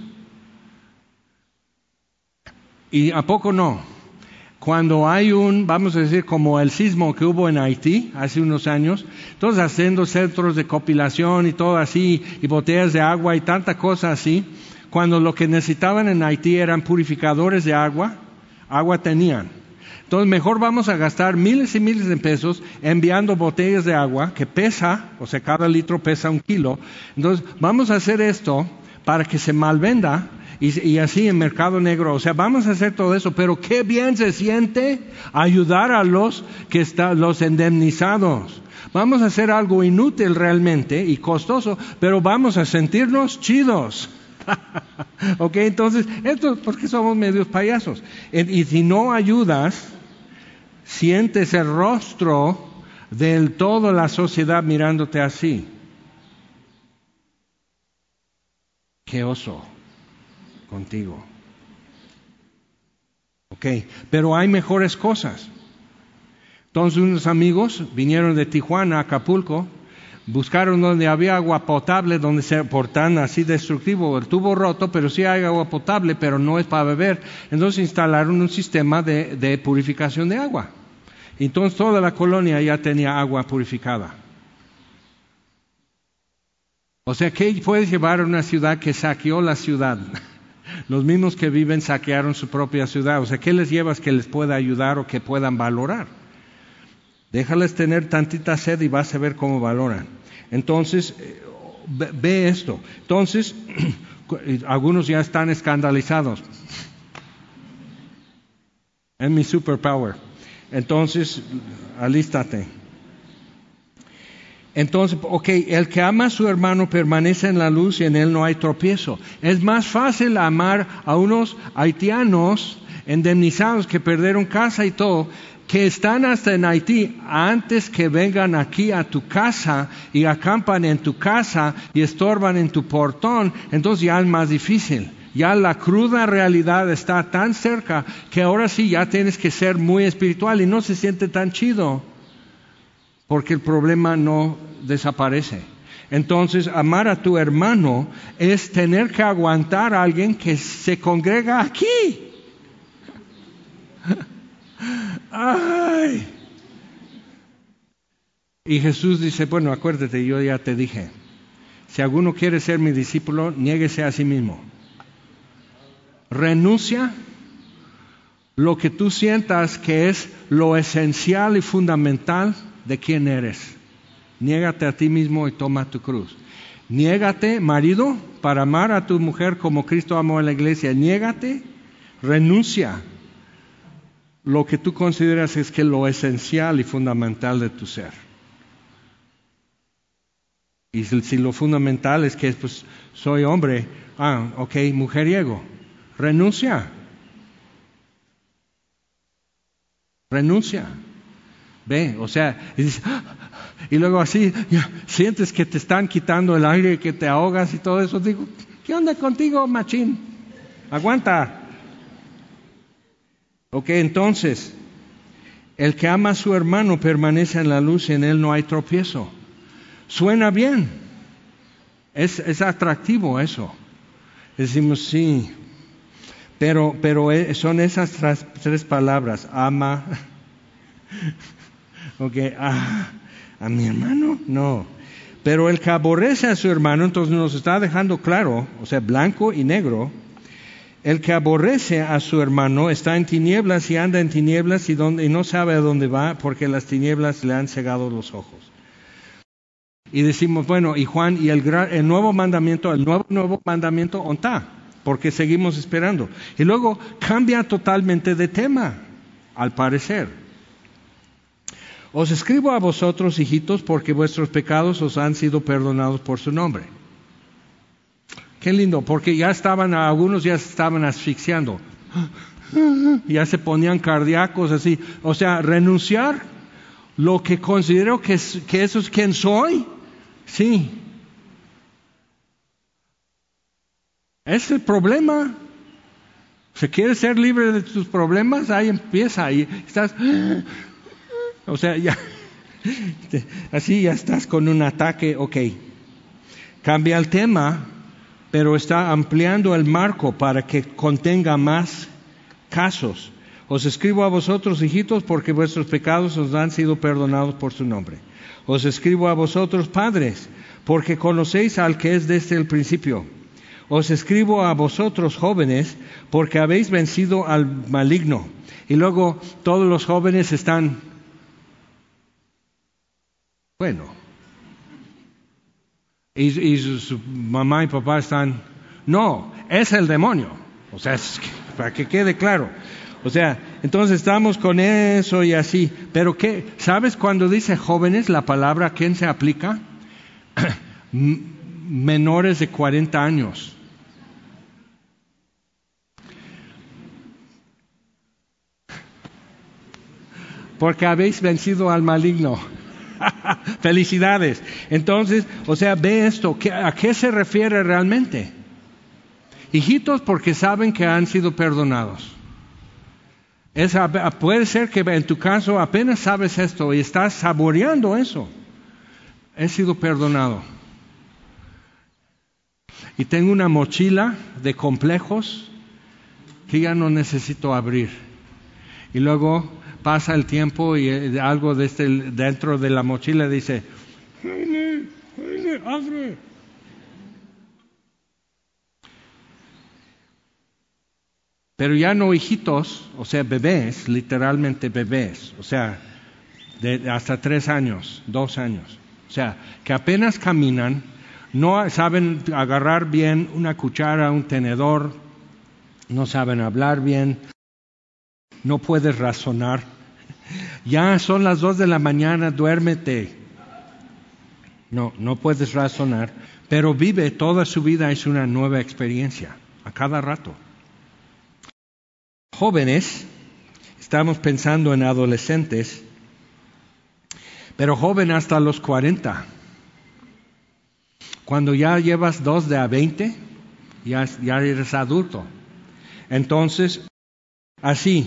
¿Y a poco no? Cuando hay vamos a decir, como el sismo que hubo en Haití hace unos años, todos haciendo centros de compilación y todo así, y botellas de agua y tanta cosa así, cuando lo que necesitaban en Haití eran purificadores de agua tenían. Entonces mejor vamos a gastar miles y miles de pesos enviando botellas de agua que pesa, o sea, cada litro pesa 1 kilo. Entonces vamos a hacer esto para que se malvenda y así en mercado negro. O sea, vamos a hacer todo eso, pero qué bien se siente ayudar a los indemnizados. Vamos a hacer algo inútil realmente y costoso, pero vamos a sentirnos chidos. Ok, entonces, esto es porque somos medios payasos. Y si no ayudas, sientes el rostro de toda la sociedad mirándote así. Qué oso contigo. Ok, pero hay mejores cosas. Entonces unos amigos vinieron de Tijuana a Acapulco, buscaron donde había agua potable, donde se portan así destructivo, el tubo roto, pero sí hay agua potable, pero no es para beber. Entonces instalaron un sistema de purificación de agua. Entonces toda la colonia ya tenía agua purificada. O sea, ¿qué puedes llevar a una ciudad que saqueó la ciudad? Los mismos que viven saquearon su propia ciudad. O sea, ¿qué les llevas que les pueda ayudar o que puedan valorar? Déjales tener tantita sed y vas a ver cómo valoran. Entonces, ve esto. Entonces, algunos ya están escandalizados. Es mi superpower. Entonces, alístate. Entonces, ok, el que ama a su hermano permanece en la luz y en él no hay tropiezo. Es más fácil amar a unos haitianos indemnizados que perdieron casa y todo, que están hasta en Haití antes que vengan aquí a tu casa y acampan en tu casa y estorban en tu portón. Entonces ya es más difícil. Ya la cruda realidad está tan cerca que ahora sí ya tienes que ser muy espiritual y no se siente tan chido porque el problema no desaparece. Entonces amar a tu hermano es tener que aguantar a alguien que se congrega aquí. Ay. Y Jesús dice, bueno, acuérdate, yo ya te dije, si alguno quiere ser mi discípulo, niéguese a sí mismo. Renuncia lo que tú sientas que es lo esencial y fundamental de quién eres. Niégate a ti mismo y toma tu cruz. Niégate, marido, para amar a tu mujer como Cristo amó a la iglesia. Niégate, renuncia lo que tú consideras es que lo esencial y fundamental de tu ser. Y si lo fundamental es que pues, soy hombre, ok, mujeriego, renuncia. Ve, o sea, y luego así, sientes que te están quitando el aire, que te ahogas y todo eso. Digo, ¿qué onda contigo, machín? Aguanta. Ok, entonces, el que ama a su hermano permanece en la luz y en él no hay tropiezo. Suena bien, es atractivo eso. Decimos sí, pero son esas tres palabras, ama, ok, a mi hermano, no. Pero el que aborrece a su hermano, entonces nos está dejando claro, o sea, blanco y negro. El que aborrece a su hermano está en tinieblas y anda en tinieblas y no sabe a dónde va porque las tinieblas le han cegado los ojos. Y decimos, bueno, y Juan, y el nuevo mandamiento, nuevo mandamiento, ¿dónde está? Porque seguimos esperando. Y luego cambia totalmente de tema, al parecer. Os escribo a vosotros, hijitos, porque vuestros pecados os han sido perdonados por su nombre. Qué lindo, porque algunos ya estaban asfixiando. Ya se ponían cardíacos así. O sea, renunciar lo que considero que eso es quien soy. Sí. Es el problema. Si quieres ser libre de tus problemas, ahí empieza. Y estás... O sea, ya... Así ya estás con un ataque. Ok. Cambia el tema, pero está ampliando el marco para que contenga más casos. Os escribo a vosotros, hijitos, porque vuestros pecados os han sido perdonados por su nombre. Os escribo a vosotros, padres, porque conocéis al que es desde el principio. os escribo a vosotros jóvenes, porque habéis vencido al maligno. Y luego todos los jóvenes están, bueno, y su mamá y papá están, no, es el demonio. O sea, para que quede claro. O sea, entonces estamos con eso y así. Pero ¿qué? ¿Sabes cuando dice jóvenes la palabra a quién se aplica? Menores de 40 años. Porque habéis vencido al maligno. Felicidades. Entonces, o sea, ve esto. ¿A qué se refiere realmente? Hijitos, porque saben que han sido perdonados. Puede ser que en tu caso apenas sabes esto y estás saboreando eso. He sido perdonado. Y tengo una mochila de complejos que ya no necesito abrir. Y luego pasa el tiempo y algo dentro de la mochila dice, abre. Pero ya no hijitos, o sea, bebés, literalmente bebés, o sea, de hasta 3 años, 2 años. O sea, que apenas caminan, no saben agarrar bien una cuchara, un tenedor, no saben hablar bien, no puedes razonar. Ya son las 2 de la mañana, duérmete. No puedes razonar, pero vive toda su vida, es una nueva experiencia, a cada rato. Jóvenes, estamos pensando en adolescentes, pero joven hasta los 40. Cuando ya llevas 2 de a 20, ya eres adulto. Entonces, así,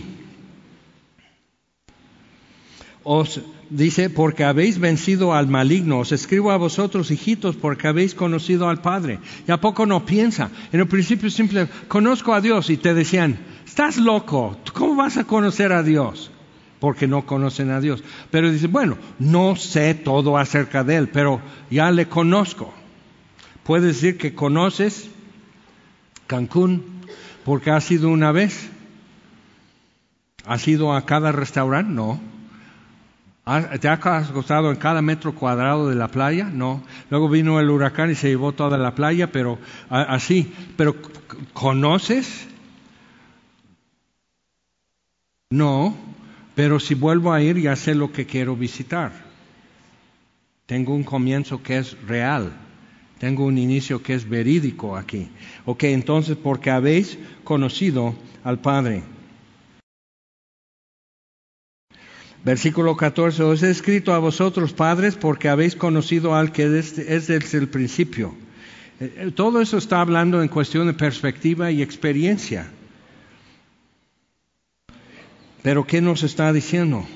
os dice, porque habéis vencido al maligno, os escribo a vosotros, hijitos, porque habéis conocido al Padre. ¿Y a poco no piensa? En el principio simple, conozco a Dios, y te decían, estás loco, ¿cómo vas a conocer a Dios? Porque no conocen a Dios. Pero dice, bueno, no sé todo acerca de Él, pero ya le conozco. Puedes decir que conoces Cancún porque has ido una vez. ¿Has ido a cada restaurante? No. ¿Te has acostado en cada metro cuadrado de la playa? No. Luego vino el huracán y se llevó toda la playa, pero así. ¿Pero conoces? No, pero si vuelvo a ir ya sé lo que quiero visitar. Tengo un comienzo que es real. Tengo un inicio que es verídico aquí. Ok, entonces, porque habéis conocido al Padre. Versículo 14, os he escrito a vosotros, padres, porque habéis conocido al que es desde el principio. Todo eso está hablando en cuestión de perspectiva y experiencia. Pero ¿qué nos está diciendo?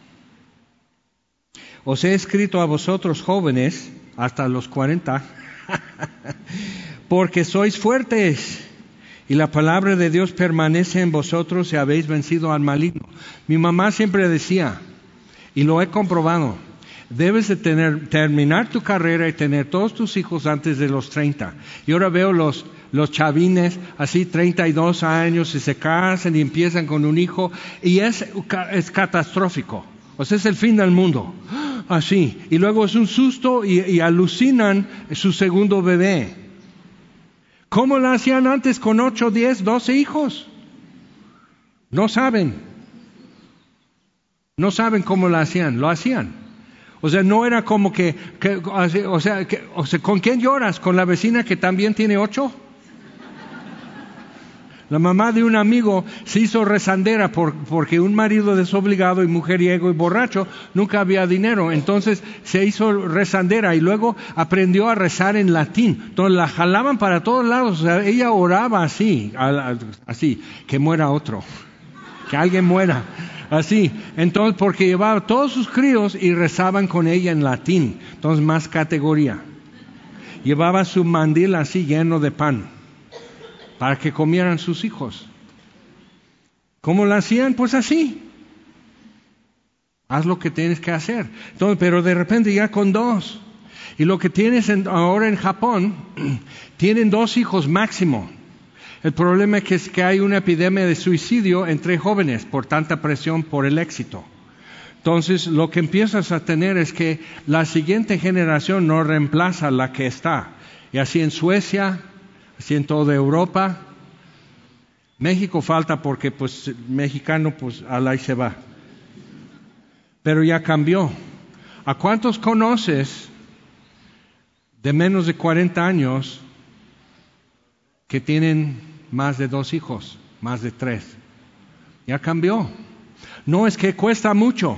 Os he escrito a vosotros jóvenes, hasta los 40, porque sois fuertes, y la palabra de Dios permanece en vosotros y habéis vencido al maligno. Mi mamá siempre decía, y lo he comprobado, debes de terminar tu carrera y tener todos tus hijos antes de los 30. Y ahora veo los chavines, así 32 años, y se casan y empiezan con un hijo, y es catastrófico. O sea, es el fin del mundo. Así. Y luego es un susto y alucinan su segundo bebé. ¿Cómo lo hacían antes con 8, 10, 12 hijos? No saben. No saben cómo lo hacían. Lo hacían. O sea, no era como que ¿con quién lloras? ¿Con la vecina que también tiene 8? La mamá de un amigo se hizo rezandera porque un marido desobligado y mujeriego y borracho nunca había dinero. Entonces se hizo rezandera y luego aprendió a rezar en latín. Entonces la jalaban para todos lados. O sea, ella oraba así, que muera otro, que alguien muera. Así. Entonces, porque llevaba todos sus críos y rezaban con ella en latín. Entonces, más categoría. Llevaba su mandil así lleno de pan para que comieran sus hijos. ¿Cómo lo hacían? Pues así. Haz lo que tienes que hacer. Entonces, pero de repente ya con 2. Y lo que tienes ahora en Japón, tienen 2 hijos máximo. El problema es que hay una epidemia de suicidio entre jóvenes por tanta presión por el éxito. Entonces, lo que empiezas a tener es que la siguiente generación no reemplaza a la que está. Y así en Suecia, así en toda Europa. México falta porque, pues, mexicano, pues, ahí se va. Pero ya cambió. ¿A cuántos conoces de menos de 40 años que tienen más de 2 hijos, más de 3? Ya cambió. No es que cuesta mucho.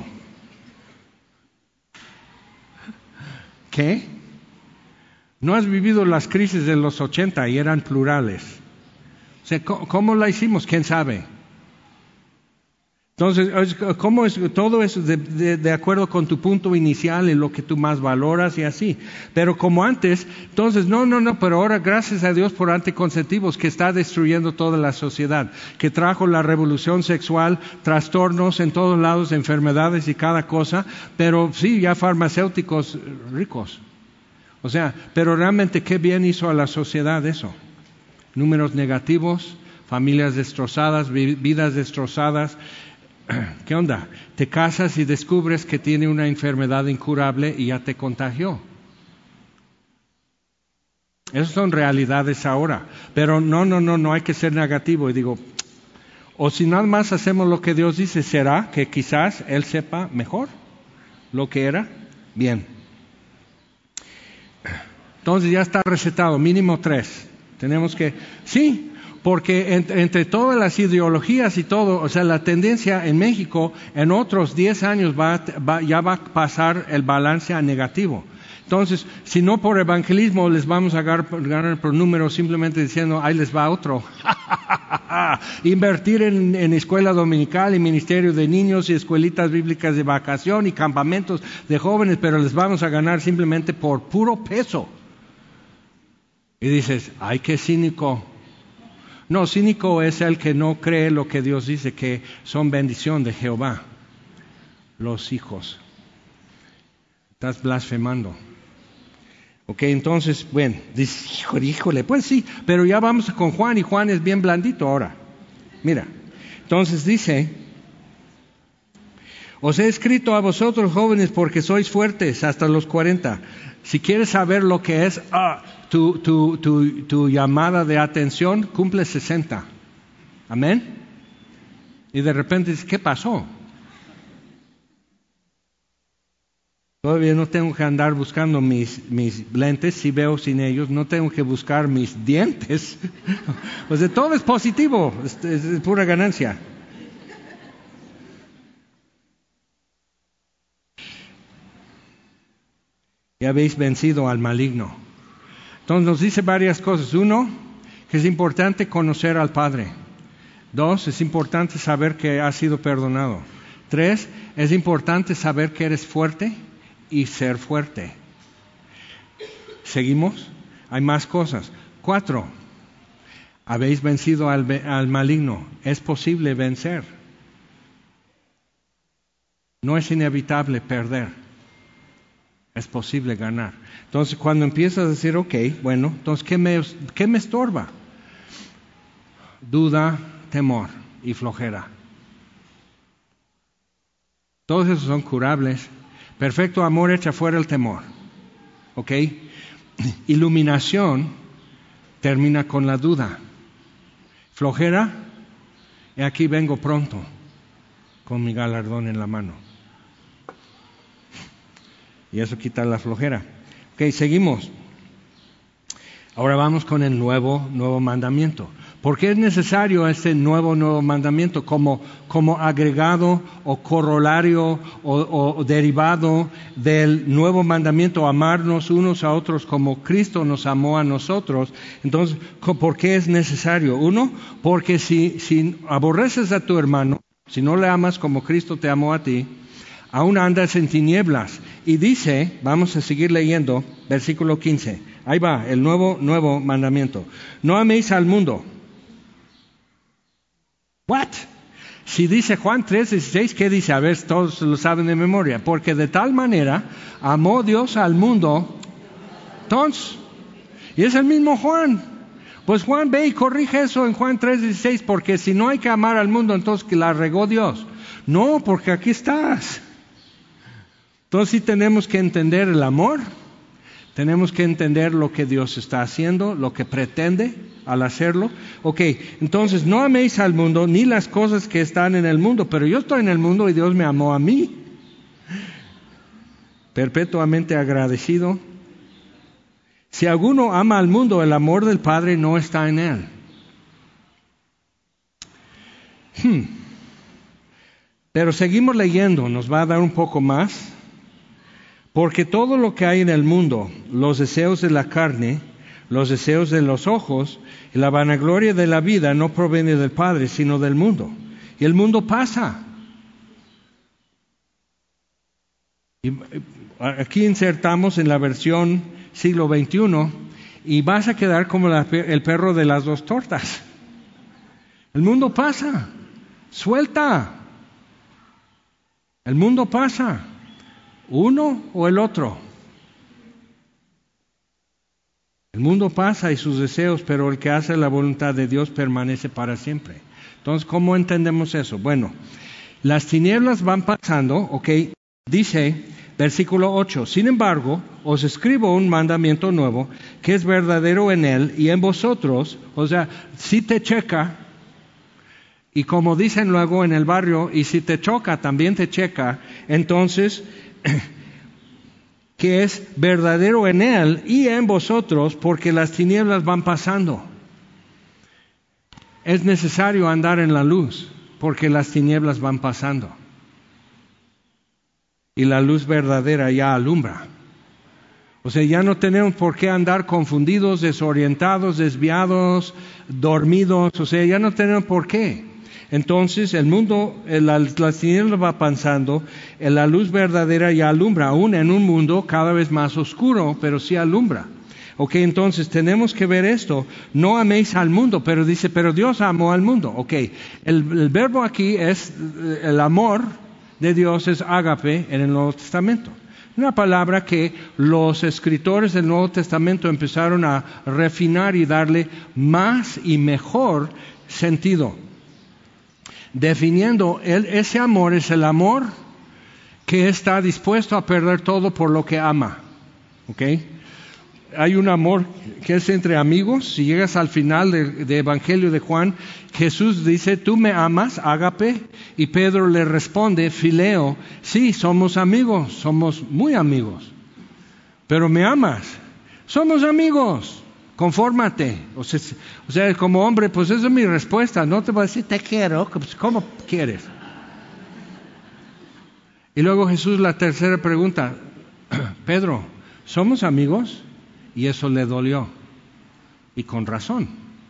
¿Qué? No has vivido las crisis de los 80 y eran plurales. O sea, ¿cómo la hicimos? ¿Quién sabe? Entonces, ¿cómo es? Todo es de acuerdo con tu punto inicial y lo que tú más valoras y así. Pero como antes, entonces, no, pero ahora gracias a Dios por anticonceptivos que está destruyendo toda la sociedad, que trajo la revolución sexual, trastornos en todos lados, enfermedades y cada cosa, pero sí, ya farmacéuticos ricos. O sea, pero realmente qué bien hizo a la sociedad eso. Números negativos, familias destrozadas, vidas destrozadas. ¿Qué onda? Te casas y descubres que tiene una enfermedad incurable y ya te contagió. Esas son realidades ahora. Pero no hay que ser negativo. Y digo, o si nada más hacemos lo que Dios dice, ¿será que quizás Él sepa mejor lo que era? Bien. Entonces ya está recetado, mínimo 3. Tenemos que, sí. Porque entre todas las ideologías y todo, o sea, la tendencia en México, en otros 10 años ya va a pasar el balance a negativo. Entonces, si no por evangelismo les vamos a ganar por números simplemente diciendo, ahí les va otro. Invertir en escuela dominical y ministerio de niños y escuelitas bíblicas de vacación y campamentos de jóvenes, pero les vamos a ganar simplemente por puro peso. Y dices, ay, qué cínico. No, cínico es el que no cree lo que Dios dice, que son bendición de Jehová, los hijos. Estás blasfemando. Ok, entonces, bueno, dice, híjole, pues sí, pero ya vamos con Juan y Juan es bien blandito ahora. Mira, entonces dice, os he escrito a vosotros jóvenes porque sois fuertes hasta los 40. Si quieres saber lo que es tu llamada de atención, cumple 60. Amén. Y de repente dices, ¿qué pasó? Todavía no tengo que andar buscando mis lentes, si veo sin ellos, no tengo que buscar mis dientes. O sea, todo es positivo, es pura ganancia. Y habéis vencido al maligno. Entonces nos dice varias cosas. 1, que es importante conocer al Padre. 2, es importante saber que has sido perdonado. 3, es importante saber que eres fuerte y ser fuerte. ¿Seguimos? Hay más cosas. 4, habéis vencido al maligno. Es posible vencer. No es inevitable perder. Es posible ganar. Entonces, cuando empiezas a decir, ok, bueno, entonces, ¿qué me estorba? Duda, temor y flojera. Todos esos son curables. Perfecto amor echa fuera el temor. ¿Ok? Iluminación termina con la duda. Flojera, y aquí vengo pronto, con mi galardón en la mano. Y eso quita la flojera. Ok, seguimos. Ahora vamos con el nuevo mandamiento. ¿Por qué es necesario este nuevo mandamiento como agregado o corolario o derivado del nuevo mandamiento, amarnos unos a otros como Cristo nos amó a nosotros? Entonces, ¿por qué es necesario? 1, porque si aborreces a tu hermano, si no le amas como Cristo te amó a ti, aún andas en tinieblas. Y dice, vamos a seguir leyendo, versículo 15. Ahí va, el nuevo mandamiento. No améis al mundo. ¿What? Si dice Juan 3:16, ¿qué dice? A ver, todos lo saben de memoria. Porque de tal manera amó Dios al mundo Entonces, y es el mismo Juan. Pues Juan ve y corrige eso en Juan 3:16, porque si no hay que amar al mundo, entonces que la regó Dios. No, porque aquí estás. Entonces sí tenemos que entender el amor, tenemos que entender lo que Dios está haciendo, lo que pretende al hacerlo. Ok, entonces no améis al mundo ni las cosas que están en el mundo, pero yo estoy en el mundo y Dios me amó a mí. Perpetuamente agradecido. Si alguno ama al mundo, el amor del Padre no está en él. Pero seguimos leyendo, nos va a dar un poco más. Porque todo lo que hay en el mundo, los deseos de la carne, los deseos de los ojos y la vanagloria de la vida no proviene del Padre, sino del mundo. Y el mundo pasa. Y aquí insertamos en la versión siglo XXI y vas a quedar como el perro de las dos tortas. El mundo pasa. Suelta. El mundo pasa. ¿Uno o el otro? El mundo pasa y sus deseos, pero el que hace la voluntad de Dios permanece para siempre. Entonces, ¿cómo entendemos eso? Bueno, las tinieblas van pasando, ok, dice, versículo 8, sin embargo, os escribo un mandamiento nuevo, que es verdadero en él y en vosotros, o sea, si te checa, y como dicen luego en el barrio, y si te choca, también te checa, entonces, que es verdadero en él y en vosotros, porque las tinieblas van pasando. Es necesario andar en la luz, porque las tinieblas van pasando. Y la luz verdadera ya alumbra. O sea, ya no tenemos por qué andar confundidos, desorientados, desviados, dormidos. O sea, ya no tenemos por qué. Entonces el mundo, las tinieblas va pasando, la luz verdadera ya alumbra, aún en un mundo cada vez más oscuro, pero sí alumbra. Ok, entonces tenemos que ver esto, no améis al mundo, pero dice, pero Dios amó al mundo. Ok, el verbo aquí es, el amor de Dios es ágape en el Nuevo Testamento. Una palabra que los escritores del Nuevo Testamento empezaron a refinar y darle más y mejor sentido. Definiendo, ese amor es el amor que está dispuesto a perder todo por lo que ama. ¿Ok? Hay un amor que es entre amigos. Si llegas al final del Evangelio de Juan, Jesús dice, ¿tú me amas, ágape? Y Pedro le responde, fileo, sí, somos amigos, somos muy amigos. Pero ¿me amas? Somos amigos. Confórmate. O sea, como hombre, pues esa es mi respuesta. No te voy a decir, te quiero. Pues, ¿cómo quieres? Y luego Jesús, la tercera pregunta. Pedro, ¿somos amigos? Y eso le dolió. Y con razón.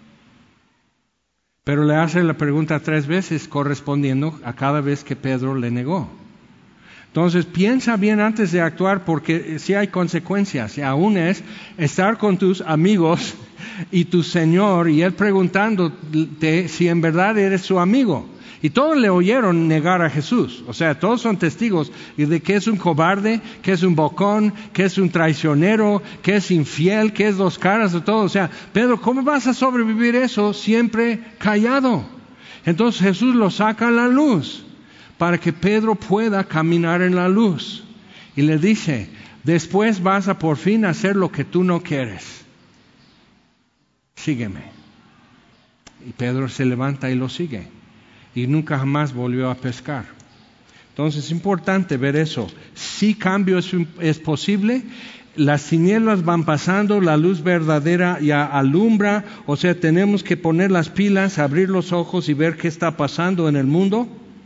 Pero le hace la pregunta 3 veces, correspondiendo a cada vez que Pedro le negó. Entonces piensa bien antes de actuar, porque sí hay consecuencias. Y aún es estar con tus amigos y tu Señor y Él preguntándote si en verdad eres su amigo. Y todos le oyeron negar a Jesús. O sea, todos son testigos de que es un cobarde, que es un bocón, que es un traicionero, que es infiel, que es 2 caras de todo. O sea, Pedro, ¿cómo vas a sobrevivir eso siempre callado? Entonces Jesús lo saca a la luz, para que Pedro pueda caminar en la luz. Y le dice, después vas a por fin hacer lo que tú no quieres. Sígueme. Y Pedro se levanta y lo sigue. Y nunca jamás volvió a pescar. Entonces es importante ver eso. Si cambio es posible, las tinieblas van pasando, la luz verdadera ya alumbra. O sea, tenemos que poner las pilas, abrir los ojos y ver qué está pasando en el mundo.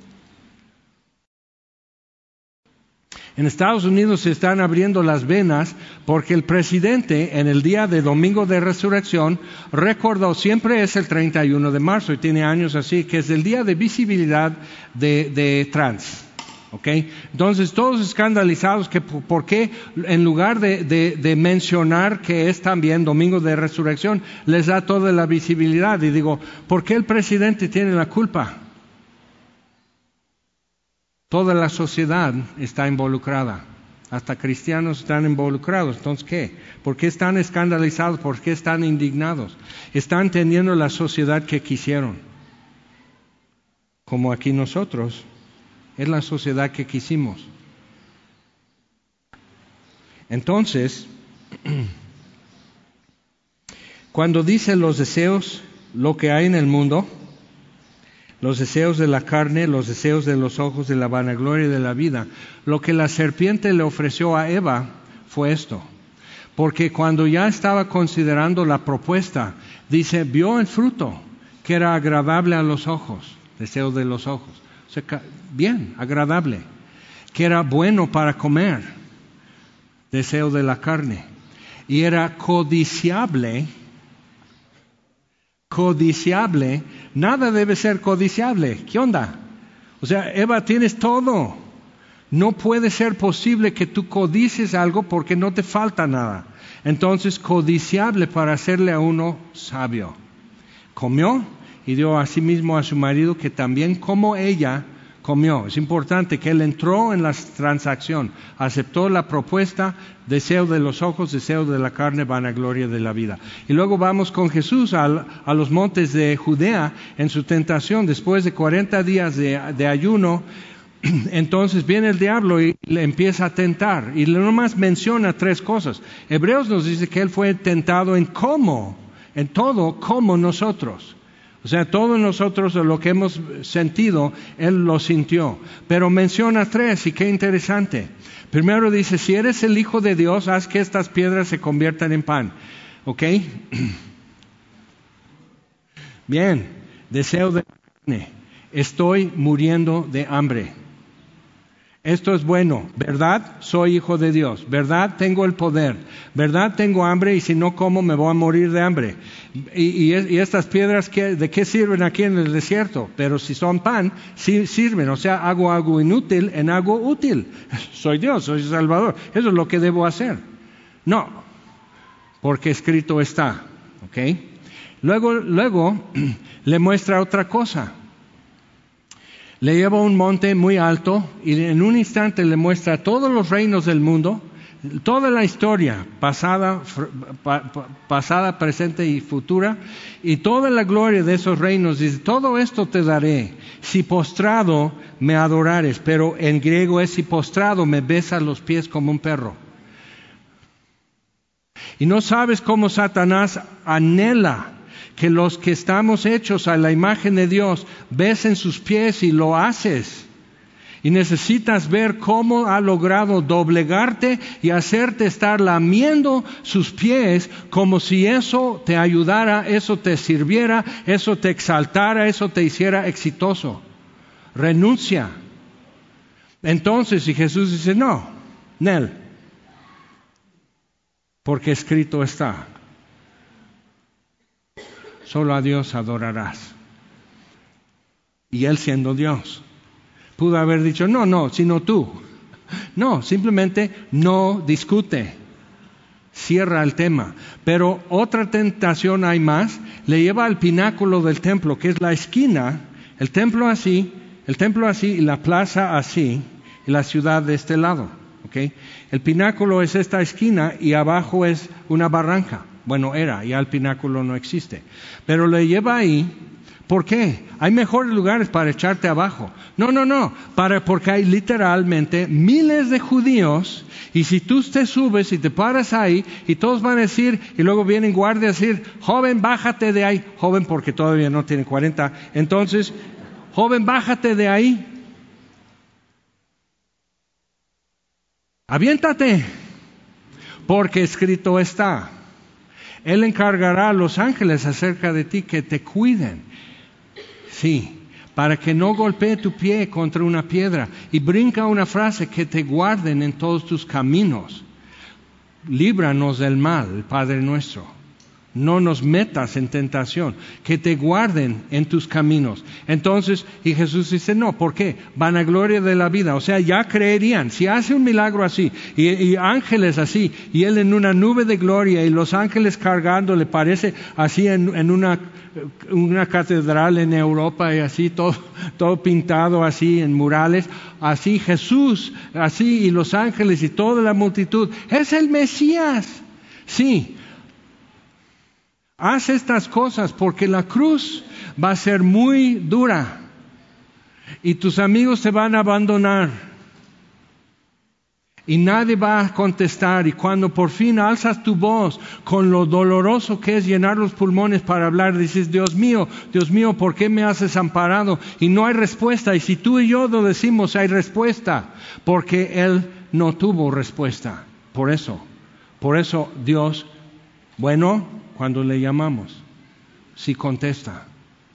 En Estados Unidos se están abriendo las venas porque el presidente en el día de Domingo de Resurrección recordó, siempre es el 31 de marzo y tiene años así, que es el día de visibilidad de trans. ¿Okay? Entonces todos escandalizados que por qué en lugar de mencionar que es también Domingo de Resurrección les da toda la visibilidad. Y digo, ¿por qué el presidente tiene la culpa? Toda la sociedad está involucrada. Hasta cristianos están involucrados. Entonces, ¿qué? ¿Por qué están escandalizados? ¿Por qué están indignados? Están teniendo la sociedad que quisieron. Como aquí nosotros, es la sociedad que quisimos. Entonces, cuando dice los deseos, lo que hay en el mundo, los deseos de la carne, los deseos de los ojos, de la vanagloria de la vida, lo que la serpiente le ofreció a Eva fue esto. Porque cuando ya estaba considerando la propuesta, dice, vio el fruto que era agradable a los ojos, deseos de los ojos. O sea, bien, agradable, que era bueno para comer, deseo de la carne, y era codiciable. Nada debe ser codiciable. ¿Qué onda? O sea, Eva, tienes todo. No puede ser posible que tú codicies algo porque no te falta nada. Entonces, codiciable para hacerle a uno sabio. Comió y dio a sí mismo a su marido, que también como ella comió. Es importante que él entró en la transacción, aceptó la propuesta, deseo de los ojos, deseo de la carne, vanagloria de la vida. Y luego vamos con Jesús a los montes de Judea en su tentación, después de 40 días de ayuno. Entonces viene el diablo y le empieza a tentar, y nomás menciona 3 cosas. Hebreos nos dice que él fue tentado en todo como nosotros. O sea, todos nosotros lo que hemos sentido, él lo sintió. Pero menciona 3, y qué interesante. Primero dice, si eres el Hijo de Dios, haz que estas piedras se conviertan en pan. ¿Ok? Bien, deseo de carne. Estoy muriendo de hambre. Esto es bueno, ¿verdad? Soy hijo de Dios, ¿verdad? Tengo el poder, ¿verdad? Tengo hambre, y si no como me voy a morir de hambre. Y estas piedras, ¿de qué sirven aquí en el desierto? Pero si son pan, sí sirven. O sea, hago algo inútil en algo útil. Soy Dios, soy Salvador. Eso es lo que debo hacer. No, porque escrito está. ¿Ok? Luego le muestra otra cosa. Le lleva a un monte muy alto y en un instante le muestra todos los reinos del mundo, toda la historia, pasada, presente y futura, y toda la gloria de esos reinos. Dice, todo esto te daré, si postrado me adorares. Pero en griego es, si postrado me besas los pies como un perro. Y no sabes cómo Satanás anhela que los que estamos hechos a la imagen de Dios besen sus pies, y lo haces. Y necesitas ver cómo ha logrado doblegarte y hacerte estar lamiendo sus pies, como si eso te ayudara, eso te sirviera, eso te exaltara, eso te hiciera exitoso. Renuncia. Entonces, y Jesús dice, no, Nel, porque escrito está. Solo a Dios adorarás. Y Él siendo Dios, pudo haber dicho, no, sino tú. No, simplemente no discute. Cierra el tema. Pero otra tentación hay más. Le lleva al pináculo del templo, que es la esquina, el templo así y la plaza así, y la ciudad de este lado. ¿Okay? El pináculo es esta esquina y abajo es una barranca. Bueno, ya el pináculo no existe. Pero le lleva ahí. ¿Por qué? Hay mejores lugares para echarte abajo. No. Porque hay literalmente miles de judíos. Y si tú te subes y te paras ahí, y todos van a decir, y luego vienen guardias a decir, joven, bájate de ahí. Joven, porque todavía no tiene 40. Entonces, joven, bájate de ahí. Aviéntate. Porque escrito está. Él encargará a los ángeles acerca de ti que te cuiden. Sí, para que no golpee tu pie contra una piedra. Y brinca una frase, que te guarden en todos tus caminos. Líbranos del mal, el Padre nuestro. no nos metas en tentación, que te guarden en tus caminos. Entonces, y Jesús dice, no, ¿por qué? Vanagloria de la vida, o sea, ya creerían, si hace un milagro así, y ángeles así, y él en una nube de gloria, y los ángeles cargando, le parece así en una catedral en Europa, y así todo pintado así en murales, así Jesús, así, y los ángeles y toda la multitud, es el Mesías, sí. Haz estas cosas porque la cruz va a ser muy dura y tus amigos te van a abandonar y nadie va a contestar, y cuando por fin alzas tu voz con lo doloroso que es llenar los pulmones para hablar, dices, Dios mío, ¿por qué me has desamparado? Y no hay respuesta, y si tú y yo lo decimos, hay respuesta, porque Él no tuvo respuesta. Por eso Dios, bueno, cuando le llamamos, sí contesta.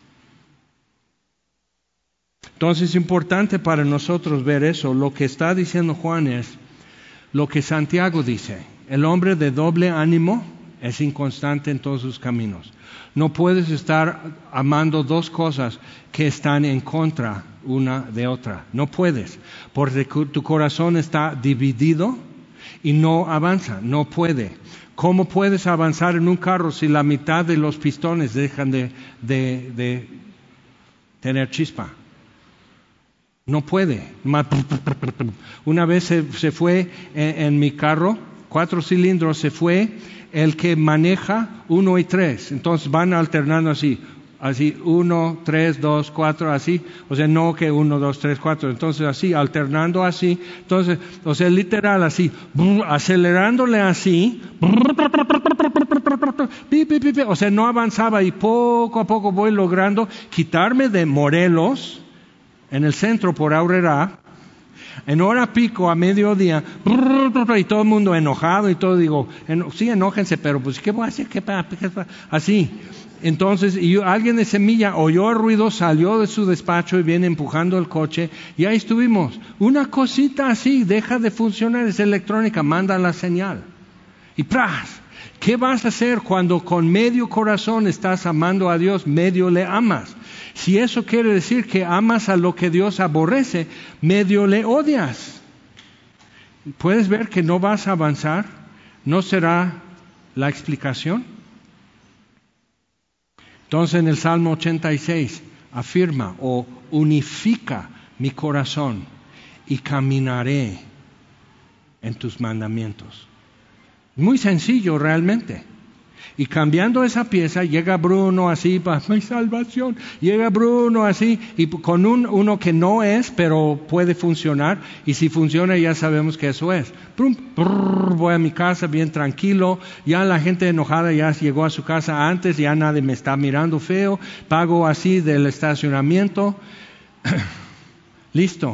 Entonces es importante para nosotros ver eso. Lo que está diciendo Juan es lo que Santiago dice. El hombre de doble ánimo es inconstante en todos sus caminos. No puedes estar amando dos cosas que están en contra una de otra. No puedes, porque tu corazón está dividido y no avanza, no puede. ¿Cómo puedes avanzar en un carro si la mitad de los pistones dejan de tener chispa? No puede. Una vez se fue en mi carro, 4 cilindros, se fue el que maneja 1 y 3. Entonces van alternando así 1, 3, 2, 4, así. O sea, no que 1, 2, 3, 4. Entonces así, alternando así. Entonces, o sea, literal así, acelerándole así. O sea, no avanzaba y poco a poco voy logrando quitarme de Morelos, en el centro por Aurrera, en hora pico a mediodía, y todo el mundo enojado y todo, digo, sí, enójense, pero pues, ¿qué voy a hacer? Así. Entonces, alguien de Semilla oyó el ruido, salió de su despacho y viene empujando el coche, y ahí estuvimos. Una cosita así deja de funcionar, es electrónica, manda la señal. Y ¡pras! ¿Qué vas a hacer cuando con medio corazón estás amando a Dios, medio le amas? Si eso quiere decir que amas a lo que Dios aborrece, medio le odias. ¿Puedes ver que no vas a avanzar? ¿No será la explicación? Entonces en el Salmo 86 afirma o unifica mi corazón y caminaré en tus mandamientos. Muy sencillo realmente. Y cambiando esa pieza, llega Bruno así, para mi salvación. Llega Bruno así, y con uno que no es, pero puede funcionar. Y si funciona, ya sabemos que eso es. Voy a mi casa bien tranquilo. Ya la gente enojada ya llegó a su casa antes, ya nadie me está mirando feo. Pago así del estacionamiento. Listo.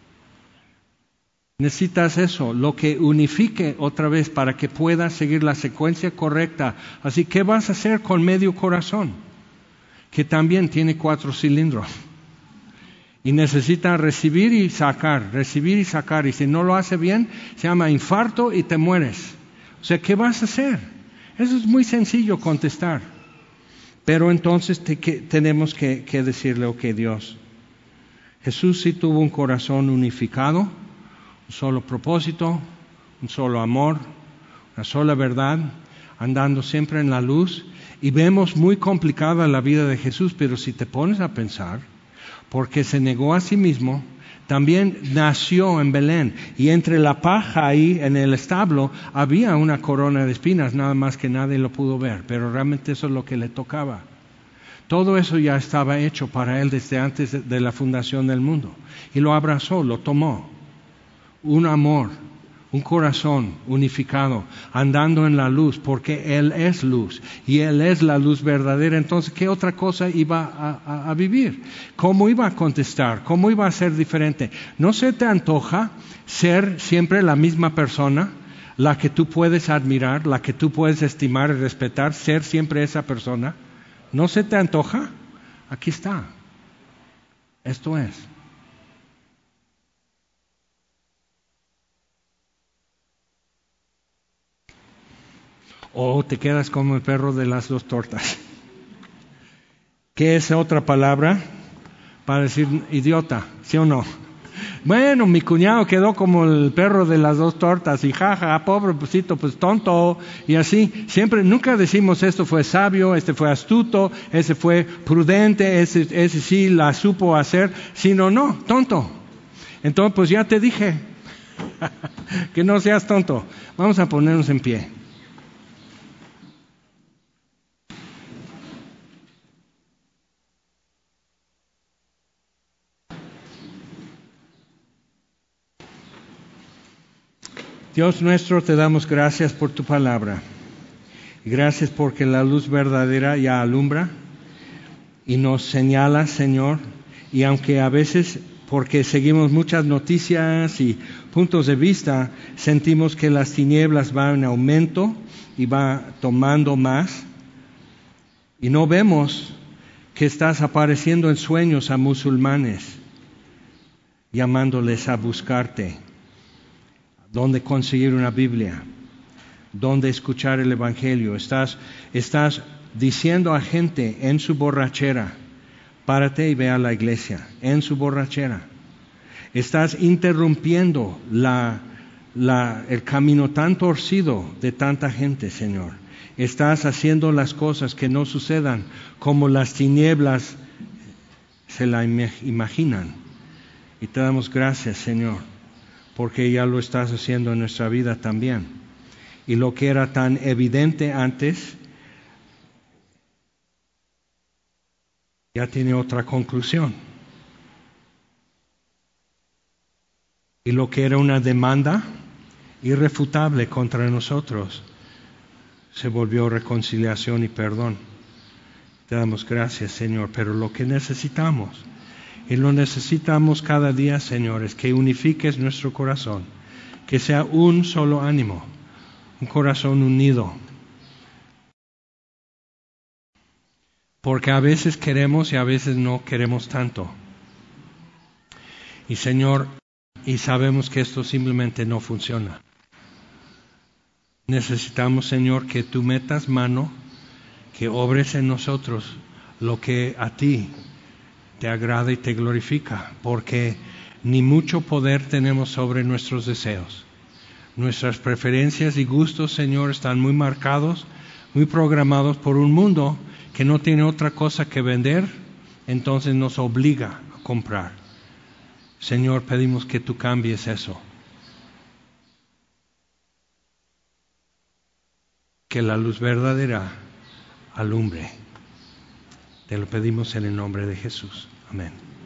Necesitas eso, lo que unifique otra vez para que puedas seguir la secuencia correcta. Así, ¿qué vas a hacer con medio corazón? Que también tiene 4 cilindros. Y necesita recibir y sacar. Y si no lo hace bien, se llama infarto y te mueres. O sea, ¿qué vas a hacer? Eso es muy sencillo contestar. Pero entonces tenemos que decirle, ok, Dios. Jesús sí tuvo un corazón unificado. Un solo propósito, un solo amor, una sola verdad, andando siempre en la luz. Y vemos muy complicada la vida de Jesús, pero si te pones a pensar, porque se negó a sí mismo, también nació en Belén. Y entre la paja ahí en el establo había una corona de espinas, nada más que nadie lo pudo ver, pero realmente eso es lo que le tocaba. Todo eso ya estaba hecho para él desde antes de la fundación del mundo. Y lo abrazó, lo tomó. Un amor, un corazón unificado, andando en la luz, porque Él es luz y Él es la luz verdadera. Entonces, ¿qué otra cosa iba a vivir? ¿Cómo iba a contestar? ¿Cómo iba a ser diferente? ¿No se te antoja ser siempre la misma persona, la que tú puedes admirar, la que tú puedes estimar y respetar, ser siempre esa persona? ¿No se te antoja? Aquí está. Esto es. o te quedas como el perro de las 2 tortas. ¿Qué es otra palabra para decir idiota? ¿Sí o no? Bueno, mi cuñado quedó como el perro de las 2 tortas y jaja, pobrecito, pues tonto, y así. Siempre, nunca decimos esto fue sabio, este fue astuto, ese fue prudente, ese sí la supo hacer, sino no, tonto. Entonces, pues ya te dije, que no seas tonto. Vamos a ponernos en pie. Dios nuestro, te damos gracias por tu palabra. Gracias porque la luz verdadera ya alumbra y nos señala, Señor. Y aunque a veces, porque seguimos muchas noticias y puntos de vista, sentimos que las tinieblas van en aumento y va tomando más. Y no vemos que estás apareciendo en sueños a musulmanes, llamándoles a buscarte. ¿Dónde conseguir una Biblia? ¿Dónde escuchar el Evangelio? Estás diciendo a gente en su borrachera, párate y ve a la iglesia, en su borrachera. Estás interrumpiendo el camino tan torcido de tanta gente, Señor. Estás haciendo las cosas que no sucedan como las tinieblas se la imaginan. Y te damos gracias, Señor, porque ya lo estás haciendo en nuestra vida también. Y lo que era tan evidente antes, ya tiene otra conclusión. Y lo que era una demanda irrefutable contra nosotros, se volvió reconciliación y perdón. Te damos gracias, Señor, pero lo que necesitamos, y lo necesitamos cada día, Señor, es que unifiques nuestro corazón, que sea un solo ánimo, un corazón unido. Porque a veces queremos y a veces no queremos tanto. Y Señor, y sabemos que esto simplemente no funciona. Necesitamos, Señor, que tú metas mano, que obres en nosotros lo que a ti te agrada y te glorifica, porque ni mucho poder tenemos sobre nuestros deseos. Nuestras preferencias y gustos, Señor, están muy marcados, muy programados por un mundo que no tiene otra cosa que vender, entonces nos obliga a comprar. Señor, pedimos que tú cambies eso. Que la luz verdadera alumbre. Te lo pedimos en el nombre de Jesús. Amén.